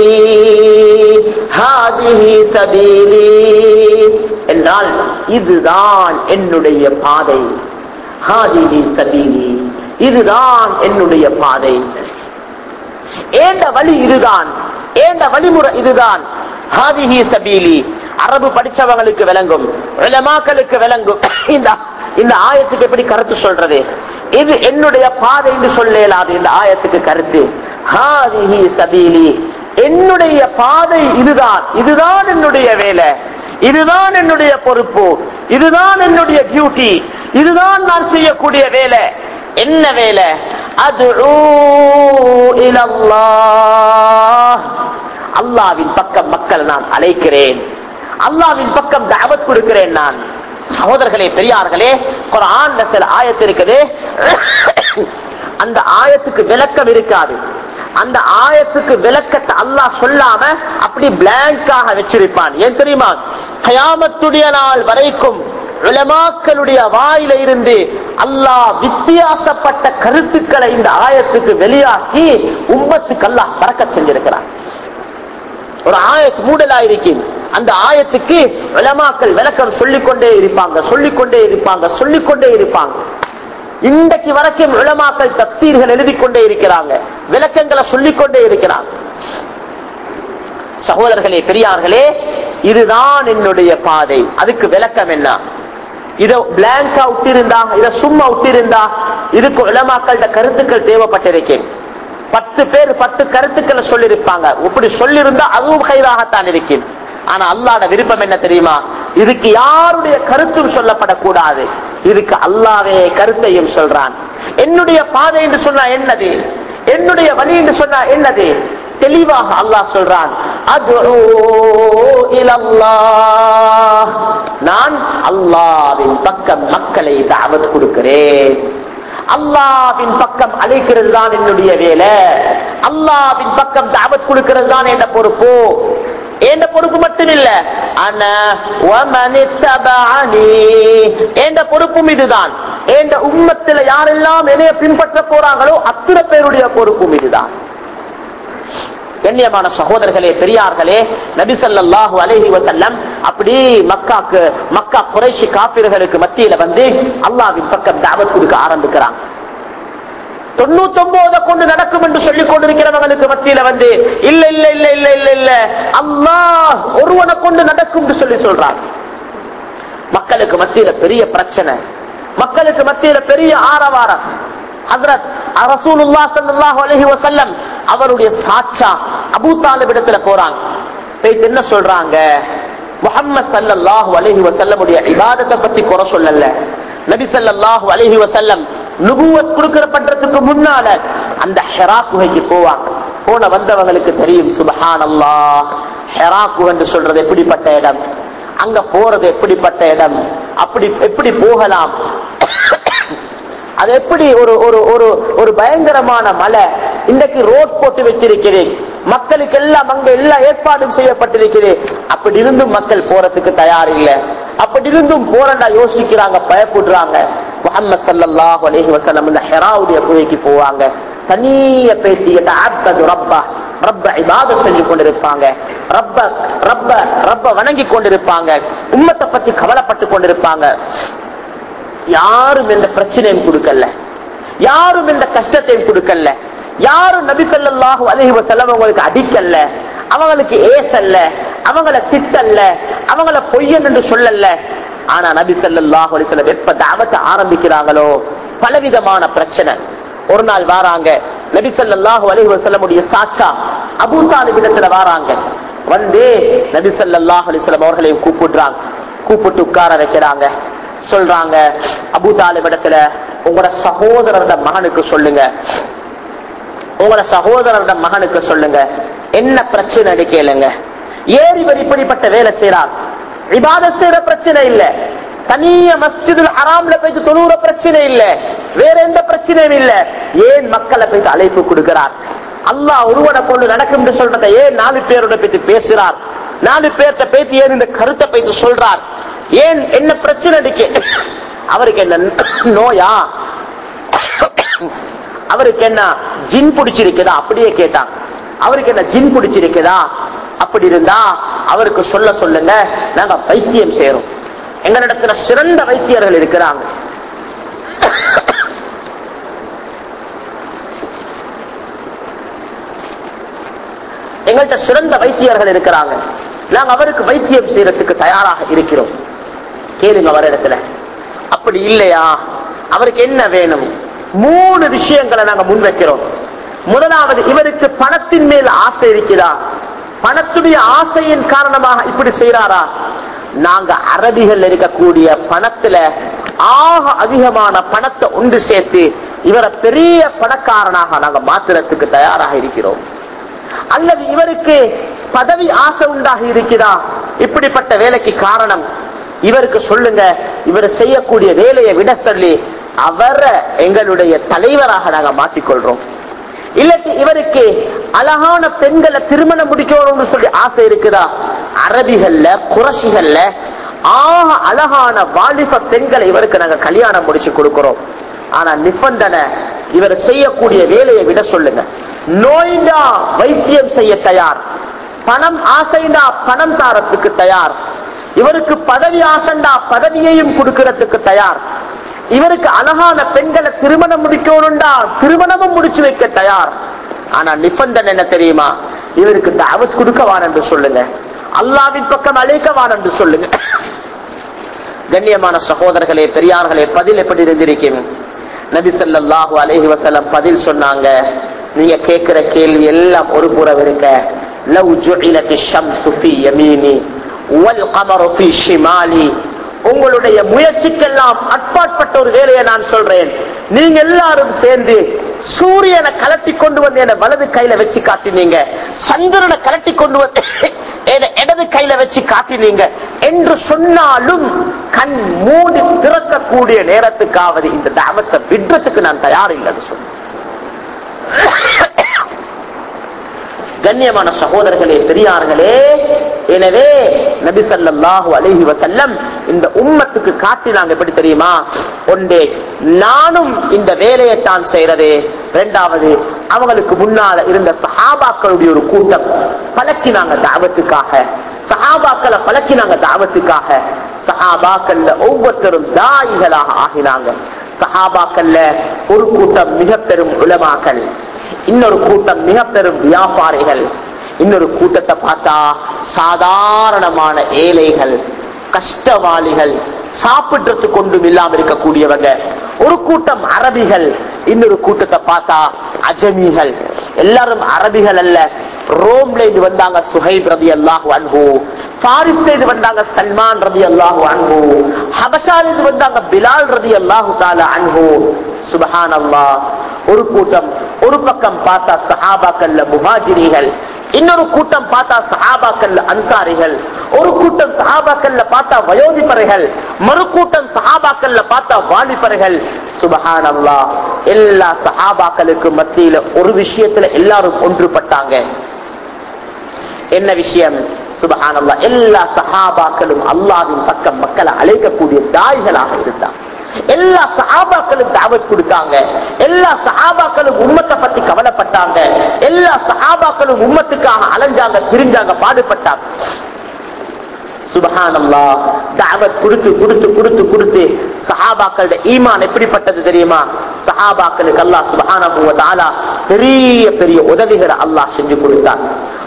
ஹாதிஹி சபீலி என்றால் இதுதான் என்னுடைய பாதை. ஹாதிஹி சபீலி இதுதான் என்னுடைய பாதை, ஏண்ட வழி இதுதான், ஏண்ட வழிமுறை இதுதான். ஹாதிஹி சபீலி அரபு படிச்சவங்களுக்கு விளங்கும், உலமாக்களுக்கு விளங்கும். இந்த இந்த ஆயத்துக்கு எப்படி கருத்து சொல்றது? இது என்னுடைய பாதை என்று சொல்லலாது. இந்த ஆயத்துக்கு கருத்து ஹாதிஹி சபீலி என்னுடைய பாதை இதுதான், இதுதான் என்னுடைய வேலை, இதுதான் என்னுடைய பொறுப்பு, இதுதான் என்னுடைய டியூட்டி, இதுதான் நான் செய்யக்கூடிய வேலை. என்ன வேலை? அதுஉ இலல்லாஹ் அல்லாஹ்வின் பக்கம் மக்கள் நான் அழைக்கிறேன், அல்லாஹ்வின் பக்கம் தஅவத் கொடுக்கிறேன் நான். சகோதரர்களே பெரியார்களே, குர்ஆன்ல சில ஆயத்து இருக்குது, அந்த ஆயத்துக்கு விளக்கம் இருக்காது. அந்த ஆயத்துக்கு விளக்கத்தை அல்லாஹ் சொல்லாம அப்படி பிளாங்காக வச்சிருப்பான். ஏன் தெரியுமா? கியாமத்துடைய நாள் வரைக்கும் உலமாக்களுடைய வாயில இருந்து அல்லாஹ் வித்தியாசப்பட்ட கருத்துக்களை இந்த ஆயத்துக்கு வெளியாக்கி உம்மத்துக்கு அல்லாஹ் பரக்கத் செஞ்சிருக்கிறான். ஒரு ஆயத்து மூடலா இருக்கும், அந்த ஆயத்துக்கு உலமாக்கள் விளக்கம் சொல்லிக்கொண்டே இருப்பாங்க, சொல்லிக்கொண்டே இருப்பாங்க, சொல்லிக்கொண்டே இருப்பாங்க. இன்றைக்கு வரைக்கும் உலமாக்கள் தப்சீர்கள் எழுதி கொண்டே இருக்கிறாங்க, விளக்கங்களை சொல்லிக்கொண்டே இருக்கிறாங்க. சகோதரர்களே பெரியார்களே, இதுதான் என்னுடைய பாதை. அதுக்கு விளக்கம் என்ன? இத பிளாங்கா விட்டிருந்தா, இத சும்மா விட்டிருந்தா இதுக்கு உலமாக்களோட கருத்துக்கள் தேவைப்பட்டிருக்கேன். பத்து பேர் பத்து கருத்துக்களை சொல்லிருப்பாங்க. இப்படி சொல்லிருந்தா அதுவும் கைராகத்தான் இருக்கும். ஆனா அல்லாஹ்வோட விருப்பம் என்ன தெரியுமா? இதுக்கு யாருடைய கருத்தும் சொல்லப்படக்கூடாது, இதுக்கு அல்லாஹ்வே கருத்தையும் சொல்றான். என்னுடைய பாதை என்று சொன்னா என்னது, என்னுடைய வழி என்று சொன்னா என்னது, தெளிவாக அல்லாஹ் சொல்றான். அதுஉ இலல்லாஹ் நான் அல்லாஹ்வின் பக்கம் மக்களை தஅவத் கொடுக்கிறேன். அல்லாஹ்வின் பக்கம் அழைக்கிறது தான் என்னுடைய வேலை, அல்லாஹ்வின் பக்கம் தஅவத் கொடுக்கிறது தான் என்ற பொறுப்பு. என்ற பொறுப்பு மட்டும் இல்ல, அன வமனித்தபஅனி என்ற பொறுப்பும் இதுதான். என்ற உம்மத்தில யாரெல்லாம் என்னைய பின்பற்ற போறாங்களோ அத்தனை பேருடைய பொறுப்பும் இதுதான். கண்ணியமான சகோதரர்களே பெரியார்களே, நபி ஸல்லல்லாஹு அலைஹி வஸல்லம் அப்படி மக்காக்கு மக்கா குறைஷி காபிர்களுக்கு மத்தியில வந்து அல்லாஹ்வின் பக்கம் தஅவத் கொடுக்க ஆரம்பிக்கிறாங்க. தொண்ணூத்தி ஒன்பது கொண்டு நடக்கும் என்று சொல்லிக் கொண்டிருக்கிறவங்களுக்கு மத்தியில வந்து இல்ல இல்ல இல்ல இல்ல இல்ல இல்ல அல்லாஹ் ஒருவனை கொண்டு நடக்கும் என்று சொல்லி சொல்றாங்க. மக்களுக்கு மத்தியில பெரிய பிரச்சனை, மக்களுக்கு மத்தியில பெரிய ஆரவாரம். ஹஜ்ரத் ரசூலுல்லாஹ் ஸல்லல்லாஹு அலைஹி வஸல்லம் அவருடைய சாச்சா அபூ தாலிப் இடத்துல போறாங்க. போய் என்ன சொல்றாங்க? முஹம்மது ஸல்லல்லாஹு அலைஹி வஸல்லம் உடைய இபாதத்தை பத்தி குறை சொல்லல. நபி ஸல்லல்லாஹு அலைஹி வஸல்லம் நுபுவத் கொடுக்கப்பட்டதுக்கு முன்னால அந்த ஹிரா குகைக்கு போவாங்க. போன வந்தவங்களுக்கு தெரியும், சுப்ஹானல்லாஹ், ஹிரா குகை என்று சொல்றது எப்படிப்பட்ட இடம், அங்க போறது எப்படிப்பட்ட இடம், அப்படி எப்படி போகலாம், அது எப்படி ஒரு ஒரு ஒரு ஒரு பயங்கரமான மலை. இன்றைக்கு ரோட் போட்டு வச்சிருக்கிறேன், மக்களுக்கு எல்லாம் அங்க எல்லா ஏற்பாடும் செய்யப்பட்டிருக்கிறது. அப்படி இருந்தும் மக்கள் போறதுக்கு தயார் இல்லை. அப்படி இருந்தும் போறண்டா யோசிக்கிறாங்க, பயப்படுறாங்க. முஹம்மது ஸல்லல்லாஹு அலைஹி வஸல்லம் இந்த ஹிராவுடைய குகைக்கு போவாங்க. தனிய பேசி தஅப்பது ரப்ப ரப்ப இபாதத் செஞ்சு கொண்டிருப்பாங்க, ரப்ப ரப்ப ரப்ப வணங்கி கொண்டிருப்பாங்க, உம்மத்தை பத்தி கவலைப்பட்டு கொண்டிருப்பாங்க. யாரும் எந்த பிரச்சனையும் கொடுக்கல. யாரும் இந்த கஷ்டத்தையும் கொடுக்கல, யாரும் நபி ஸல்லல்லாஹு அலைஹி வஸல்லம் அவங்களுக்கு அடிக்கல்ல, அவங்களுக்கு ஏசல்ல, அவங்கள திட்டல்ல, அவங்கள பொய்யன் என்று சொல்லல. ஆனா நபி ஸல்லல்லாஹு அலைஹி வஸல்லம் எப்ப தஅவத்தை ஆரம்பிக்கிறாங்களோ பலவிதமான பிரச்சனை. ஒரு நாள் வாராங்க நபி ஸல்லல்லாஹு அலைஹி வஸல்லம் உடைய சாச்சா அபூ தாலிப் இடத்துல வாராங்க. வந்து நபி ஸல்லல்லாஹு அலைஹி வஸல்லம் அவர்களையும் கூப்பிடுறாங்க. கூப்பிட்டு உட்கார வைக்கிறாங்க. சொல்றாங்க, அபூ தாலிப் இடத்துல உங்களோட சகோதரரோட மகனுக்கு சொல்லுங்க, உங்களோட சகோதரரோட மகனுக்கு சொல்லுங்க என்ன பிரச்சனை கேளுங்க. ஏன் இவர் இப்படிப்பட்ட வேலை செய்யறார்? இபாதத் செய்யற பிரச்சனை இல்ல, தனிய மஸ்ஜிதுல் ஹராம்ல போயிட்டு தொழுகிற பிரச்சனை இல்ல, வேற எந்த பிரச்சனையும் இல்ல. ஏன் மக்களை போயிட்டு அழைப்பு கொடுக்கிறார்? அல்லாஹ் ஒருவனை கொண்டு நடக்கும் என்று சொல்றத ஏன் நாலு பேரோட போயிட்டு பேசுறார்? நாலு பேர்கிட்ட பேசி ஏன் இந்த கருத்தை போயிட்டு சொல்றார்? ஏன் என்ன பிரச்சனை இருக்கு? அவருக்கு என்ன நோயா? அவருக்கு என்ன ஜின் பிடிச்சிருக்குதா? அப்படியே கேட்டான். அவருக்கு என்ன ஜின் பிடிச்சிருக்குதா? அப்படி இருந்தா அவருக்கு சொல்ல சொல்லுங்க, நாங்க வைத்தியம் செய்யறோம். எங்களிடத்துல சிறந்த வைத்தியர்கள் இருக்கிறாங்க. எங்கள்கிட்ட சிறந்த வைத்தியர்கள் இருக்கிறாங்க, நாங்க அவருக்கு வைத்தியம் செய்யறதுக்கு தயாராக இருக்கிறோம். கேளுங்க வர இடத்துல. அப்படி இல்லையா, அவருக்கு என்ன வேணும்? மூணு விஷயங்களை நாங்க முன்வைக்கிறோம். முதலாவது, இவருக்கு பணத்தின் மேல் ஆசை இருக்கிறா? பணத்துடைய ஆசையின் காரணமாக இப்படி செய்யறாரா? நாங்க அரபிகள் இருக்கக்கூடிய பணத்துல ஆக அதிகமான பணத்தை ஒன்று சேர்த்து இவரை பெரிய பணக்காரனாக நாங்க மாத்துறதுக்கு தயாராக இருக்கிறோம். அல்லது இவருக்கு பதவி ஆசை உண்டாகி இருக்கிறா? இப்படிப்பட்ட வேலைக்கு காரணம் இவருக்கு சொல்லுங்க, இவர் செய்யக்கூடிய வேலையை விட சொல்லி அவரை எங்களுடைய தலைவராக நாங்க மாற்றிக்கொள்றோம். இல்லைக்கு இவருக்கு அழகான பெண்களை திருமணம் முடிக்கணும்னு சொல்லி ஆசை இருக்குதா? அரபிகள்ல குறைஷிகள்ல ஆக அழகான வாலிப பெண்களை இவருக்கு நாங்க கல்யாணம் முடிச்சு கொடுக்கிறோம். ஆனா நிபந்தனை, இவர் செய்யக்கூடிய வேலையை விட சொல்லுங்க. நோய்டா வைத்தியம் செய்ய தயார், பணம் ஆசைண்டா பணம் தாரத்துக்கு தயார், இவருக்கு பதவி ஆசைண்டா பதவியையும் கொடுக்கிறதுக்கு தயார், இவருக்கு அழகான பெண்களை திருமணம் முடிக்கணும்டா திருமணமும் முடிச்சு வைக்க தயார். ஆனா நிபந்தனை என்ன தெரியுமா? இவருக்கு தாவத் கொடுக்கவான் என்று சொல்லுங்க, அல்லாஹ்வின் பக்கம் அழைக்கவான் என்று சொல்லுங்க. கண்ணியமான சகோதரர்களே, பெரியார்களே, பதில் எப்படி இருந்திருக்கும்? நபி ஸல்லல்லாஹு அலைஹி வஸல்லம் பதில் சொன்னாங்க. நீங்க கேட்கிற கேள்வி எல்லாம் ஒரு புறம் இருக்க, லவ் ஜுஇலத்திஷ் ஷம்ஸு ஃபீ யமீனி வல் கமரு ஃபீ ஷிமாலி. உங்களுடைய முயற்சிக்கெல்லாம் அட்பாட்பட்ட ஒரு வேலையை நான் சொல்றேன். நீங்க எல்லாரும் சேர்ந்து சூரியனை கலட்டி கொண்டு வந்து என்ன வலது கையில வச்சு காட்டினீங்க, சந்திரனை கலட்டி கொண்டு வந்து இடது கையில வச்சு காட்டினீங்க என்று சொன்னாலும் கண் மூடி திறக்கக்கூடிய நேரத்துக்காவது இந்த தாவத்தை விடுறதுக்கு நான் தயார் இல்லைன்னு சொன்னேன். கண்ணியமான சகோதரர்களே, பெரியார்களே, எனவே நபி ஸல்லல்லாஹு அலைஹி வஸல்லம் இந்த உம்மத்துக்கு காட்டினாங்க. எப்படி தெரியுமா? ஒன்றே, நானும் இந்த வேலையை தான் செய்யறது. இரண்டாவது, அவங்களுக்கு முன்னால இருந்த சஹாபாக்களுடைய ஒரு கூட்டம் பழக்கினாங்க தாவத்துக்காக, சஹாபாக்களை பழக்கினாங்க தாவத்துக்காக. சஹாபாக்கள்ல ஒவ்வொருத்தரும் தாயிகளாக ஆகினாங்க. சஹாபாக்கள்ல ஒரு கூட்டம் மிக பெரும் உலமாக்கள், இன்னொரு கூட்டம் மிக பெரும் வியாபாரிகள், இன்னொரு கூட்டத்தை பார்த்தா சாதாரணமான ஏழைகள், கஷ்டவாளிகள், சாப்பிடுறது கொண்டும் இல்லாம இருக்கக்கூடியவங்க. ஒரு கூட்டம் அரபிகள், இன்னொரு கூட்டத்தை பார்த்தா அஜமிகள். எல்லாரும் அரபிகள் அல்ல. ரோம்ல இது வந்தாங்க சுஹைப் ரலியல்லாஹு அன்ஹு, பாரிஸ்ல இது வந்தாங்க சல்மான் ரலியல்லாஹு அன்ஹு, ஹபஷால இது வந்தாங்க பிலால் ரலியல்லாஹு தஆலா அன்ஹு. சுப்ஹானல்லாஹ். ஒரு கூட்டம் ஒரு பக்கம் பார்த்தா சஹாபாக்கள்ல முஹாஜிரிகள், இன்னொரு கூட்டம் பார்த்தா சஹாபாக்கள்ல அன்சாரிகள், ஒரு கூட்டம் சஹாபாக்கள்ல பார்த்தா வயோதிபர்கள், மறு கூட்டம் சஹாபாக்கள்ல பார்த்தா வாலிபர்கள். சுப்ஹானல்லாஹ். எல்லா சஹாபாக்களுக்கு மத்தியில ஒரு விஷயத்துல எல்லாரும் ஒன்றுபட்டாங்க. என்ன விஷயம்? சுப்ஹானல்லாஹ். எல்லா சஹாபாக்களும் அல்லாஹ்வின் பக்கம் மக்களை அழைக்கக்கூடிய தாய்களாக இருந்தாங்க. எல்லா சஹாபாக்களும் தாவத் கொடுத்தாங்க. எல்லா சஹாபாக்களும் உம்மத்தை பத்தி கவலைப்பட்டாங்க. எல்லா சஹாபாக்களும் உம்மத்துக்காக அலைஞ்சாங்க, திரிஞ்சாங்க, பாடுபட்டாங்க. சுப்ஹானல்லாஹ். தாவத் கொடுத்து கொடுத்து கொடுத்து கொடுத்து சஹாபாக்களோட ஈமான் எப்படிப்பட்டது தெரியுமா? சஹாபாக்களுக்கு அல்லாஹ் சுப்ஹானஹு வ தஆலா பெரிய பெரிய உதவிகளை அல்லாஹ் செஞ்சு கொடுத்தான்.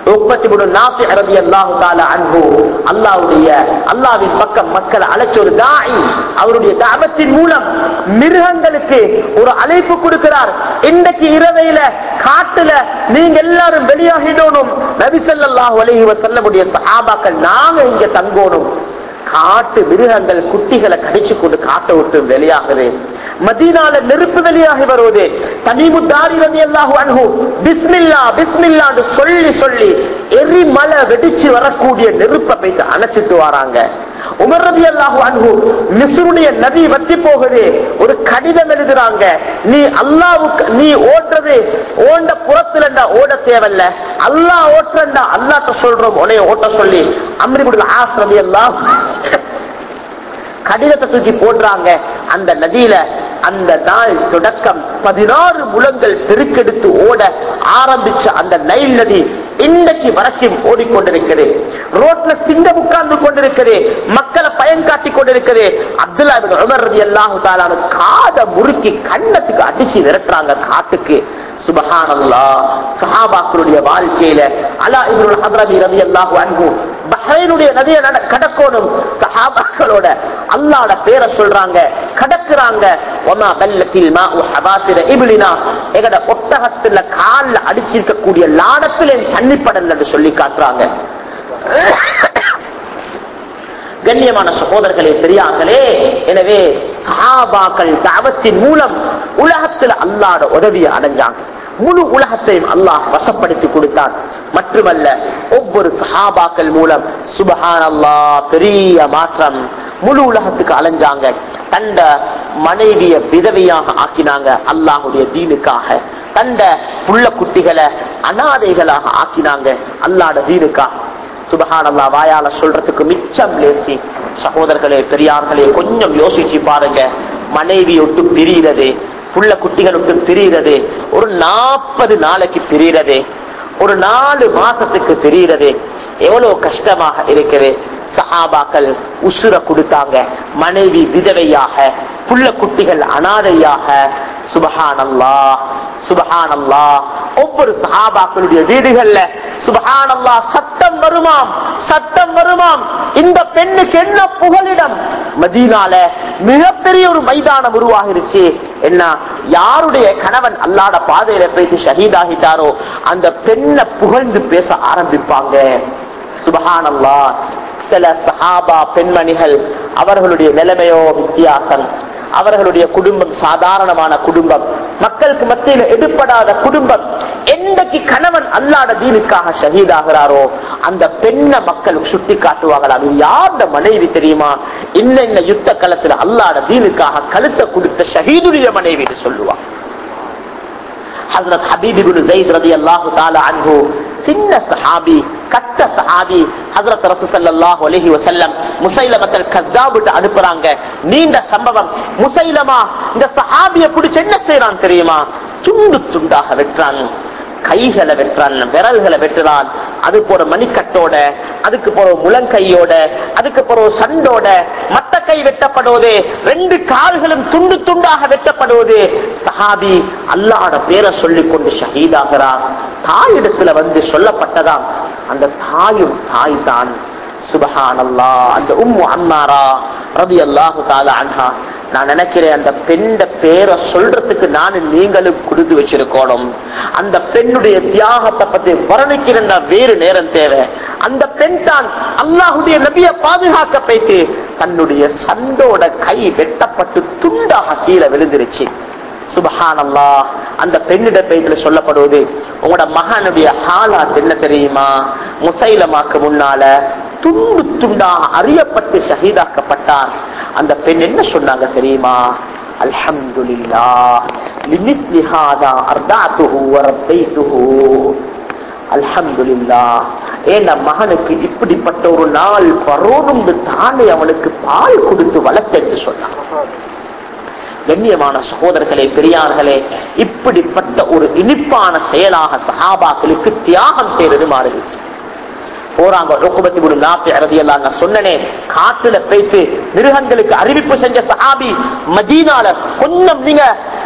அல்லாஹ்வுடைய அல்லாஹ்வின் பக்கம் மக்களை அழைச்ச ஒரு தாயி, அவருடைய தாவத்தின் மூலம் மிருகங்களுக்கு ஒரு அழைப்பு கொடுக்கிறார். இன்றைக்கு இரவையில காட்டுல நீங்க எல்லாரும் வெளியாகிடணும். நபி ஸல்லல்லாஹு அலைஹி வஸல்லமுடைய சஹாபாக்கள் நாங்க இங்க தங்கணும். காட்டு மிருகங்கள் குட்டிகளை கடிச்சு கொண்டு காட்டை விட்டு வெளியாகுது. மதீனால நெருப்பு வெளியாகி வருவது. தமீமுத்தாரி ரலியல்லாஹு அன்ஹு பிஸ்மில்லா பிஸ்மில்லா என்று சொல்லி சொல்லி எரிமலை வெடிச்சு வரக்கூடிய நெருப்பை போயிட்டு அணைச்சிட்டு வராங்க. உமர் ரலியல்லாஹு அன்ஹு மிஸ்ருடைய நதி வத்தி போகுது. ஒரு கடிதம் எழுதுறாங்க, நீ அல்லாஹ்வுக்கு நீ ஓடுறது ஓண்ட புறத்துல ஓட தேவையில்ல, அல்லாஹ் ஓட்டுறா அல்லாஹ்ட்ட சொல்றோம் உன்னைய ஓட்ட சொல்லி அம்ர் இப்னு ஆஸ் ரலியல்லாஹு கடிதத்தை தூக்கி போடுறாங்க. அந்த நதியில அந்த நாள் தொடக்கம் பதினாறு முழங்கள் பெருக்கெடுத்து ஓட ஆரம்பிச்ச அந்த நைல் நதி இன்னைக்கு வரைக்கும் ஓடிக்கொண்டிருக்கிறது. ரோட்ல சிங்கம் உட்கார்ந்து கொண்டிருக்கிறது, மக்களை பயம் காட்டிக் கொண்டிருக்கிறது. அப்துல்லா இப்னு உமர் ரலியல்லாஹு தஆலா காத முறுக்கி கண்ணத்துக்கு அடிச்சு விரட்டுறாங்க காட்டுக்கு. சுப்ஹானல்லாஹ். சஹாபாக்களுடைய வாழ்க்கையில அலா இப்னு ஹத்ரமி ரலியல்லாஹு அன்ஹு பஹ்ரைனுடைய நதியை கடக்கணும். சஹாபாக்களோட அல்லாஹ்வோட பேரை சொல்றாங்க, கடக்குறாங்க. வமா பல்லத்தில் மாஉ ஹபாசிர இப்லினா, எங்கட ஒட்டகத்துல கால்ல அடிச்சிருக்கக்கூடிய லாடத்துல தண்ணி படல் என்று சொல்லி காட்டுறாங்க. கண்ணியமான சகோதரர்களே, பெரியார்களே, எனவே சஹாபாக்கள் தஅவத்தின் மூலம் உலகத்தில் அல்லாஹ்வோட உதவியை அடைஞ்சாங்க. முழு உலகத்தையும் அல்லாஹ் வசப்படுத்தி கொடுத்தான். மட்டுமல்ல, ஒவ்வொரு சஹாபாக்கள் மூலம் சுப்ஹானல்லாஹ் பெரிய மாற்றம் முழு உலகத்துக்கு அலைஞ்சாங்க. தண்ட மனைவிய விதவையாக ஆக்கினாங்க அல்லாஹ்வுடைய தீனுக்காக. தண்ட புள்ள குட்டிகளை அனாதைகளாக ஆக்கினாங்க அல்லாஹ்வுடைய தீனுக்காக. சுப்ஹானல்லாஹ் வாயால சொல்றதுக்கு மிச்சம் லேசி. சகோதரர்களே, பெரியார்களே, கொஞ்சம் யோசிச்சு பாருங்க. மனைவி விட்டு பிரிகிறது, புள்ள குட்டிகள் விட்டு பிரிகிறது, ஒரு நாற்பது நாளைக்கு பிரிகிறது, ஒரு நாலு மாசத்துக்கு பிரிகிறது, எவ்வளவு கஷ்டமாக இருக்குது. சஹாபாக்கள் உசுர கொடுத்தாங்க, மனைவி விதவையாக, புள்ள குட்டிகள் அனாதையாக. சுப்ஹானல்லாஹ் சுப்ஹானல்லாஹ். ஒவ்வொரு சஹாபாக்களுடைய வீடுகள்ல சுப்ஹானல்லாஹ் சத்தம் வருமாம், சத்தம் வருமாம். இந்த பெண்ணுக்கு என்ன புகலிடம். மதீனால மிகப்பெரிய ஒரு மைதானம் உருவாகிருச்சு. என்ன, யாருடைய கணவன் அல்லாஹ்வோட பாதையில போயிட்டு ஷஹீதாகிட்டாரோ அந்த பெண்ணை புகழ்ந்து பேச ஆரம்பிப்பாங்க. சுப்ஹானல்லாஹ். சில சஹாபா பெண்மணிகள் அவர்களுடைய நிலைமையோ வித்தியாசம். அவர்களுடைய குடும்பம் சாதாரணமான குடும்பம், மக்களுக்கு மத்தியில் எடுப்படாத குடும்பம். என்னைக்கு கணவன் அல்லாஹ்வுடைய தீனுக்காக ஷஹீதாகிறாரோ அந்த பெண்ணை மக்கள் சுட்டி காட்டுவாங்களா, அது யாருடைய மனைவி தெரியுமா, இன்ன இன்ன யுத்த களத்துல அல்லாஹ்வுடைய தீனுக்காக கழுத்தை கொடுத்த ஷஹீதுடைய மனைவி சொல்லுவாங்க. ஹஜ்ரத் ஹபீப் இப்னு ஸைத் ரலியல்லாஹு தஆலா அன்ஹு சின்ன சஹாபி, கட்ட சஹாபி. ஹஜ்ரத் ரசூல் ஸல்லல்லாஹு அலைஹி வஸல்லம் முஸைலமத்துல் கஸ்ஸாப் அனுப்புறாங்க. நீண்ட சம்பவம். முஸைலமா இந்த சஹாபியை பிடிச்சு என்ன செய்யறான் தெரியுமா, துண்டு துண்டாக வெட்டுறான். கைகளை வெட்டுறான், விரல்களை வெட்டுறான். அது போற மணிக்கட்டோட, அதுக்கு போற முழங்கையோட, அதுக்கு போற சண்டோட, மட்ட கை வெட்டப்படுவது, ரெண்டு கால்களும் துண்டு துண்டாக வெட்டப்படுவது. சஹாபி அல்லாஹ்வோட பேரை சொல்லிக் கொண்டு ஷஹீதாகிறார். தாய் இடத்துல வந்து சொல்லப்பட்டதாம், அந்த தாயும் தாய் தான். சுப்ஹானல்லாஹ். அந்த உம்மு அம்மாரா ரலியல்லாஹு தஆலா அன்ஹா. நான் நினைக்கிறேன் அந்த பெண்ண பேரை சொல்றதுக்கு நான் நீங்களும் கொடுத்து வச்சிருக்கணும். அந்த பெண்ணுடைய தியாகத்தை பத்தி வர்ணிக்கிறேன் வேறு நேரம் தேவை. அந்த பெண் தான் அல்லாஹ்வுடைய நபியை பாதுகாக்க போயிட்டு தன்னுடைய சண்டோட கை வெட்டப்பட்டு துண்டாக கீழே விழுந்துருச்சு. சுப்ஹானல்லாஹ். அந்த பெண்ணிட பேத்துல சொல்லப்படுவது, உங்களோட மகனுடைய ஹாலாத் என்ன தெரியுமா, முஸைலமாக்கு முன்னால துண்டு துண்டாக அறியப்பட்டு ஷஹீதாக்கப்பட்டார். அந்த பெண் என்ன சொன்னாங்க தெரியுமா, அல்ஹம்துலில்லாஹ் லிமிஸ்லி ஹாதா அர்தாதுஹு வ ரப்பைதுஹு. அல்ஹம்துலில்லாஹ், ஏன் மகனுக்கு இப்படிப்பட்ட ஒரு நாள் பரோடும் தானே அவனுக்கு பால் கொடுத்து வளர்த்த என்று சொன்னார். கண்ணியமான சகோதரர்களே, பெரியார்களே, இப்படிப்பட்ட ஒரு இனிப்பான செயலாக சஹாபாக்களுக்கு தியாகம் செய்வது மாறுச்சு. போறாங்க உக்பத் இப்னு நாஃபி ரலியல்லாஹு அன்ஹு. நான் சொன்னனே, காட்டுல போயிட்டு மிருகங்களுக்கு அறிவிப்பு செஞ்ச சஹாபி. மதீனால கொஞ்சம் நீங்க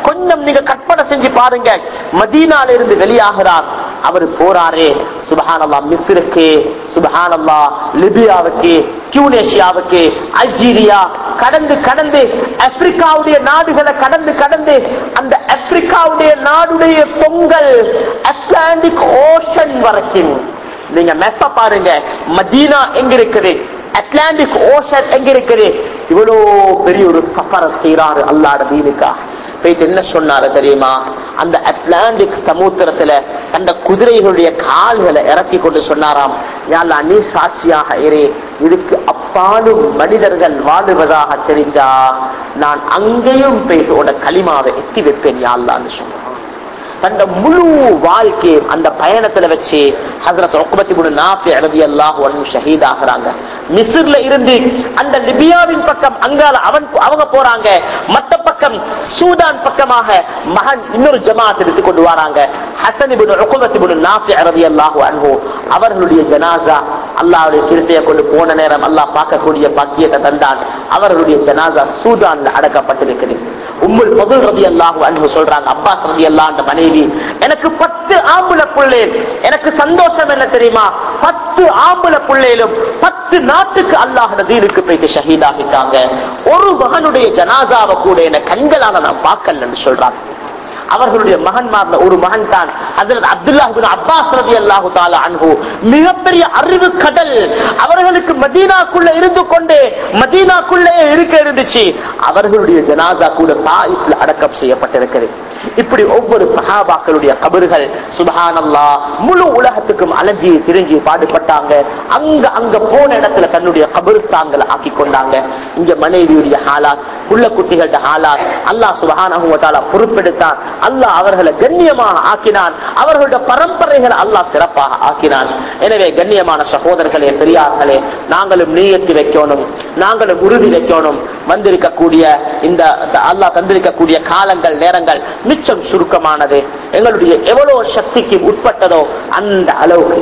கொஞ்சம் நீங்க கற்பனை செஞ்சு பாருங்க. மதீனால இருந்து வெளியாகிறார், அவர் போறாரே சுப்ஹானல்லாஹ் மிஸ்ருக்கு, சுப்ஹானல்லாஹ் லிபியாவுக்கு, டியூனிஷியாவுக்கு, அல்ஜீரியா கடந்து கடந்து ஆப்பிரிக்காவுடைய நாடுகளை கடந்து கடந்து அந்த ஆப்பிரிக்காவுடைய நாடுடைய பொங்கல் அட்லாண்டிக் ஓஷன் வரைக்கும் நீங்க மெப்ப பாருங்க. மதீனா எங்க இருக்குது, அட்லாண்டிக் ஓஷன் எங்க இருக்குது, இவ்வளோ பெரிய ஒரு சஃபர செய்யறாரு அல்லாஹ்வுடைய தீனுக்காக. போயிட்டு என்ன சொன்னாரு தெரியுமா, அந்த அட்லாண்டிக் சமுத்திரத்துல அந்த குதிரைகளுடைய கால்களை இறக்கி கொண்டு சொன்னாராம், யா அல்லாஹ் நீ சாட்சியாக இரு, இதுக்கு அப்பாலும் மனிதர்கள் வாழுவதாக தெரிஞ்சா நான் அங்கேயும் போயிட்டு உட களிமாவை எத்தி வைப்பேன் யா அல்லாஹ்னு சொன்னான். தந்த முழு வாழ்க்கை அந்த பயணத்துல வச்சு ஹஜ்ரத் உக்பத் இப்னு நாஃபி ரலியல்லாஹு அன்ஹு ஷஹீத் ஆகுறாங்க. மிஸ்ர்ல இருந்து அந்த லிபியாவின் பக்கம் அங்கால அவன் அவங்க போறாங்க, மற்ற பக்கம் சூடான் பக்கமாக மகன் இன்னொரு ஜமாத் எடுத்து கொண்டு வராங்க. ஹஸன் இப்னு உக்பத் இப்னு நாஃபி ரலியல்லாஹு அன்ஹு அவர்களுடைய ஜனாஸா அல்லாஹ்வுடைய கிருபையை கொண்டு போன நேரம் அல்லாஹ் பார்க்கக்கூடிய பாக்கியத்தை தந்தான். அவர்களுடைய ஜனாஸா சூடான்ல அடக்கப்பட்டிருக்கிறது. உம்முல் ஃபதுல் ரலியல்லாஹு அன்ஹு சொல்றாங்க, அப்பாஸ் ரலியல்லாஹு அன்ஹு மனைவி, எனக்கு பத்து ஆம்புல புள்ளை, எனக்கு சந்தோஷம் என்ன தெரியுமா, பத்து ஆம்புல புள்ளையிலும் பத்து நாட்டுக்கு அல்லாஹ்வுடைய தீனுக்கு போயிட்டு ஷஹீதாகிட்டாங்க. ஒரு மகனுடைய ஜனாசாவை கூட என கண்களால நான் பார்க்கலன்னு சொல்றாங்க. அவர்களுடைய மகன்மார்ல ஒரு மகன் தான் ஹஜ்ரத் அப்துல்லாஹ் இப்னு அப்பாஸ் ரலியல்லாஹு தஆலா அன்ஹு. மிகப்பெரிய அறிவு கடல் அவர்களுக்கு மதீனாக்குள்ள இருந்து கொண்டே மதீனாக்குள்ளே இருக்க இருந்துச்சு. அவர்களுடைய ஜனாசா கூட தாயிஃப்ல அடக்கம் செய்யப்பட்டிருக்கிறது. இப்படி ஒவ்வொரு சஹாபாக்களுடைய கபர்கள் சுப்ஹானல்லாஹ் முழு உலகத்துக்கும் அலைஞ்சி திரிஞ்சி பாடுபட்டாங்க. அங்க அங்க போன இடத்துல தன்னுடைய கபரிஸ்தான்களை ஆக்கி கொண்டாங்க. இங்க மனைவியுடைய ஹாலாத், புள்ள குட்டிகளுடைய ஹாலாத் அல்லாஹ் சுப்ஹானஹு வ தஆலா பொறுப்பெடுத்தான். அல்லாஹ் அவர்களை கண்ணியமாக ஆக்கினான். அவர்களுடைய பரம்பரைகளை அல்லாஹ் சிறப்பாக ஆக்கினான். எனவே கண்ணியமான சகோதரர்களே, பெரியார்களே, நாங்களும் நீயத்து வைக்கணும், நாங்களும் உறுதி வைக்கணும். வந்திருக்கக்கூடிய இந்த அல்லாஹ் தந்திருக்கக்கூடிய காலங்கள் நேரங்கள் மிச்சம் சுருக்கமானது. எங்களுடைய எவ்வளவு சக்திக்கு உட்பட்டதோ அந்த அளவுக்கு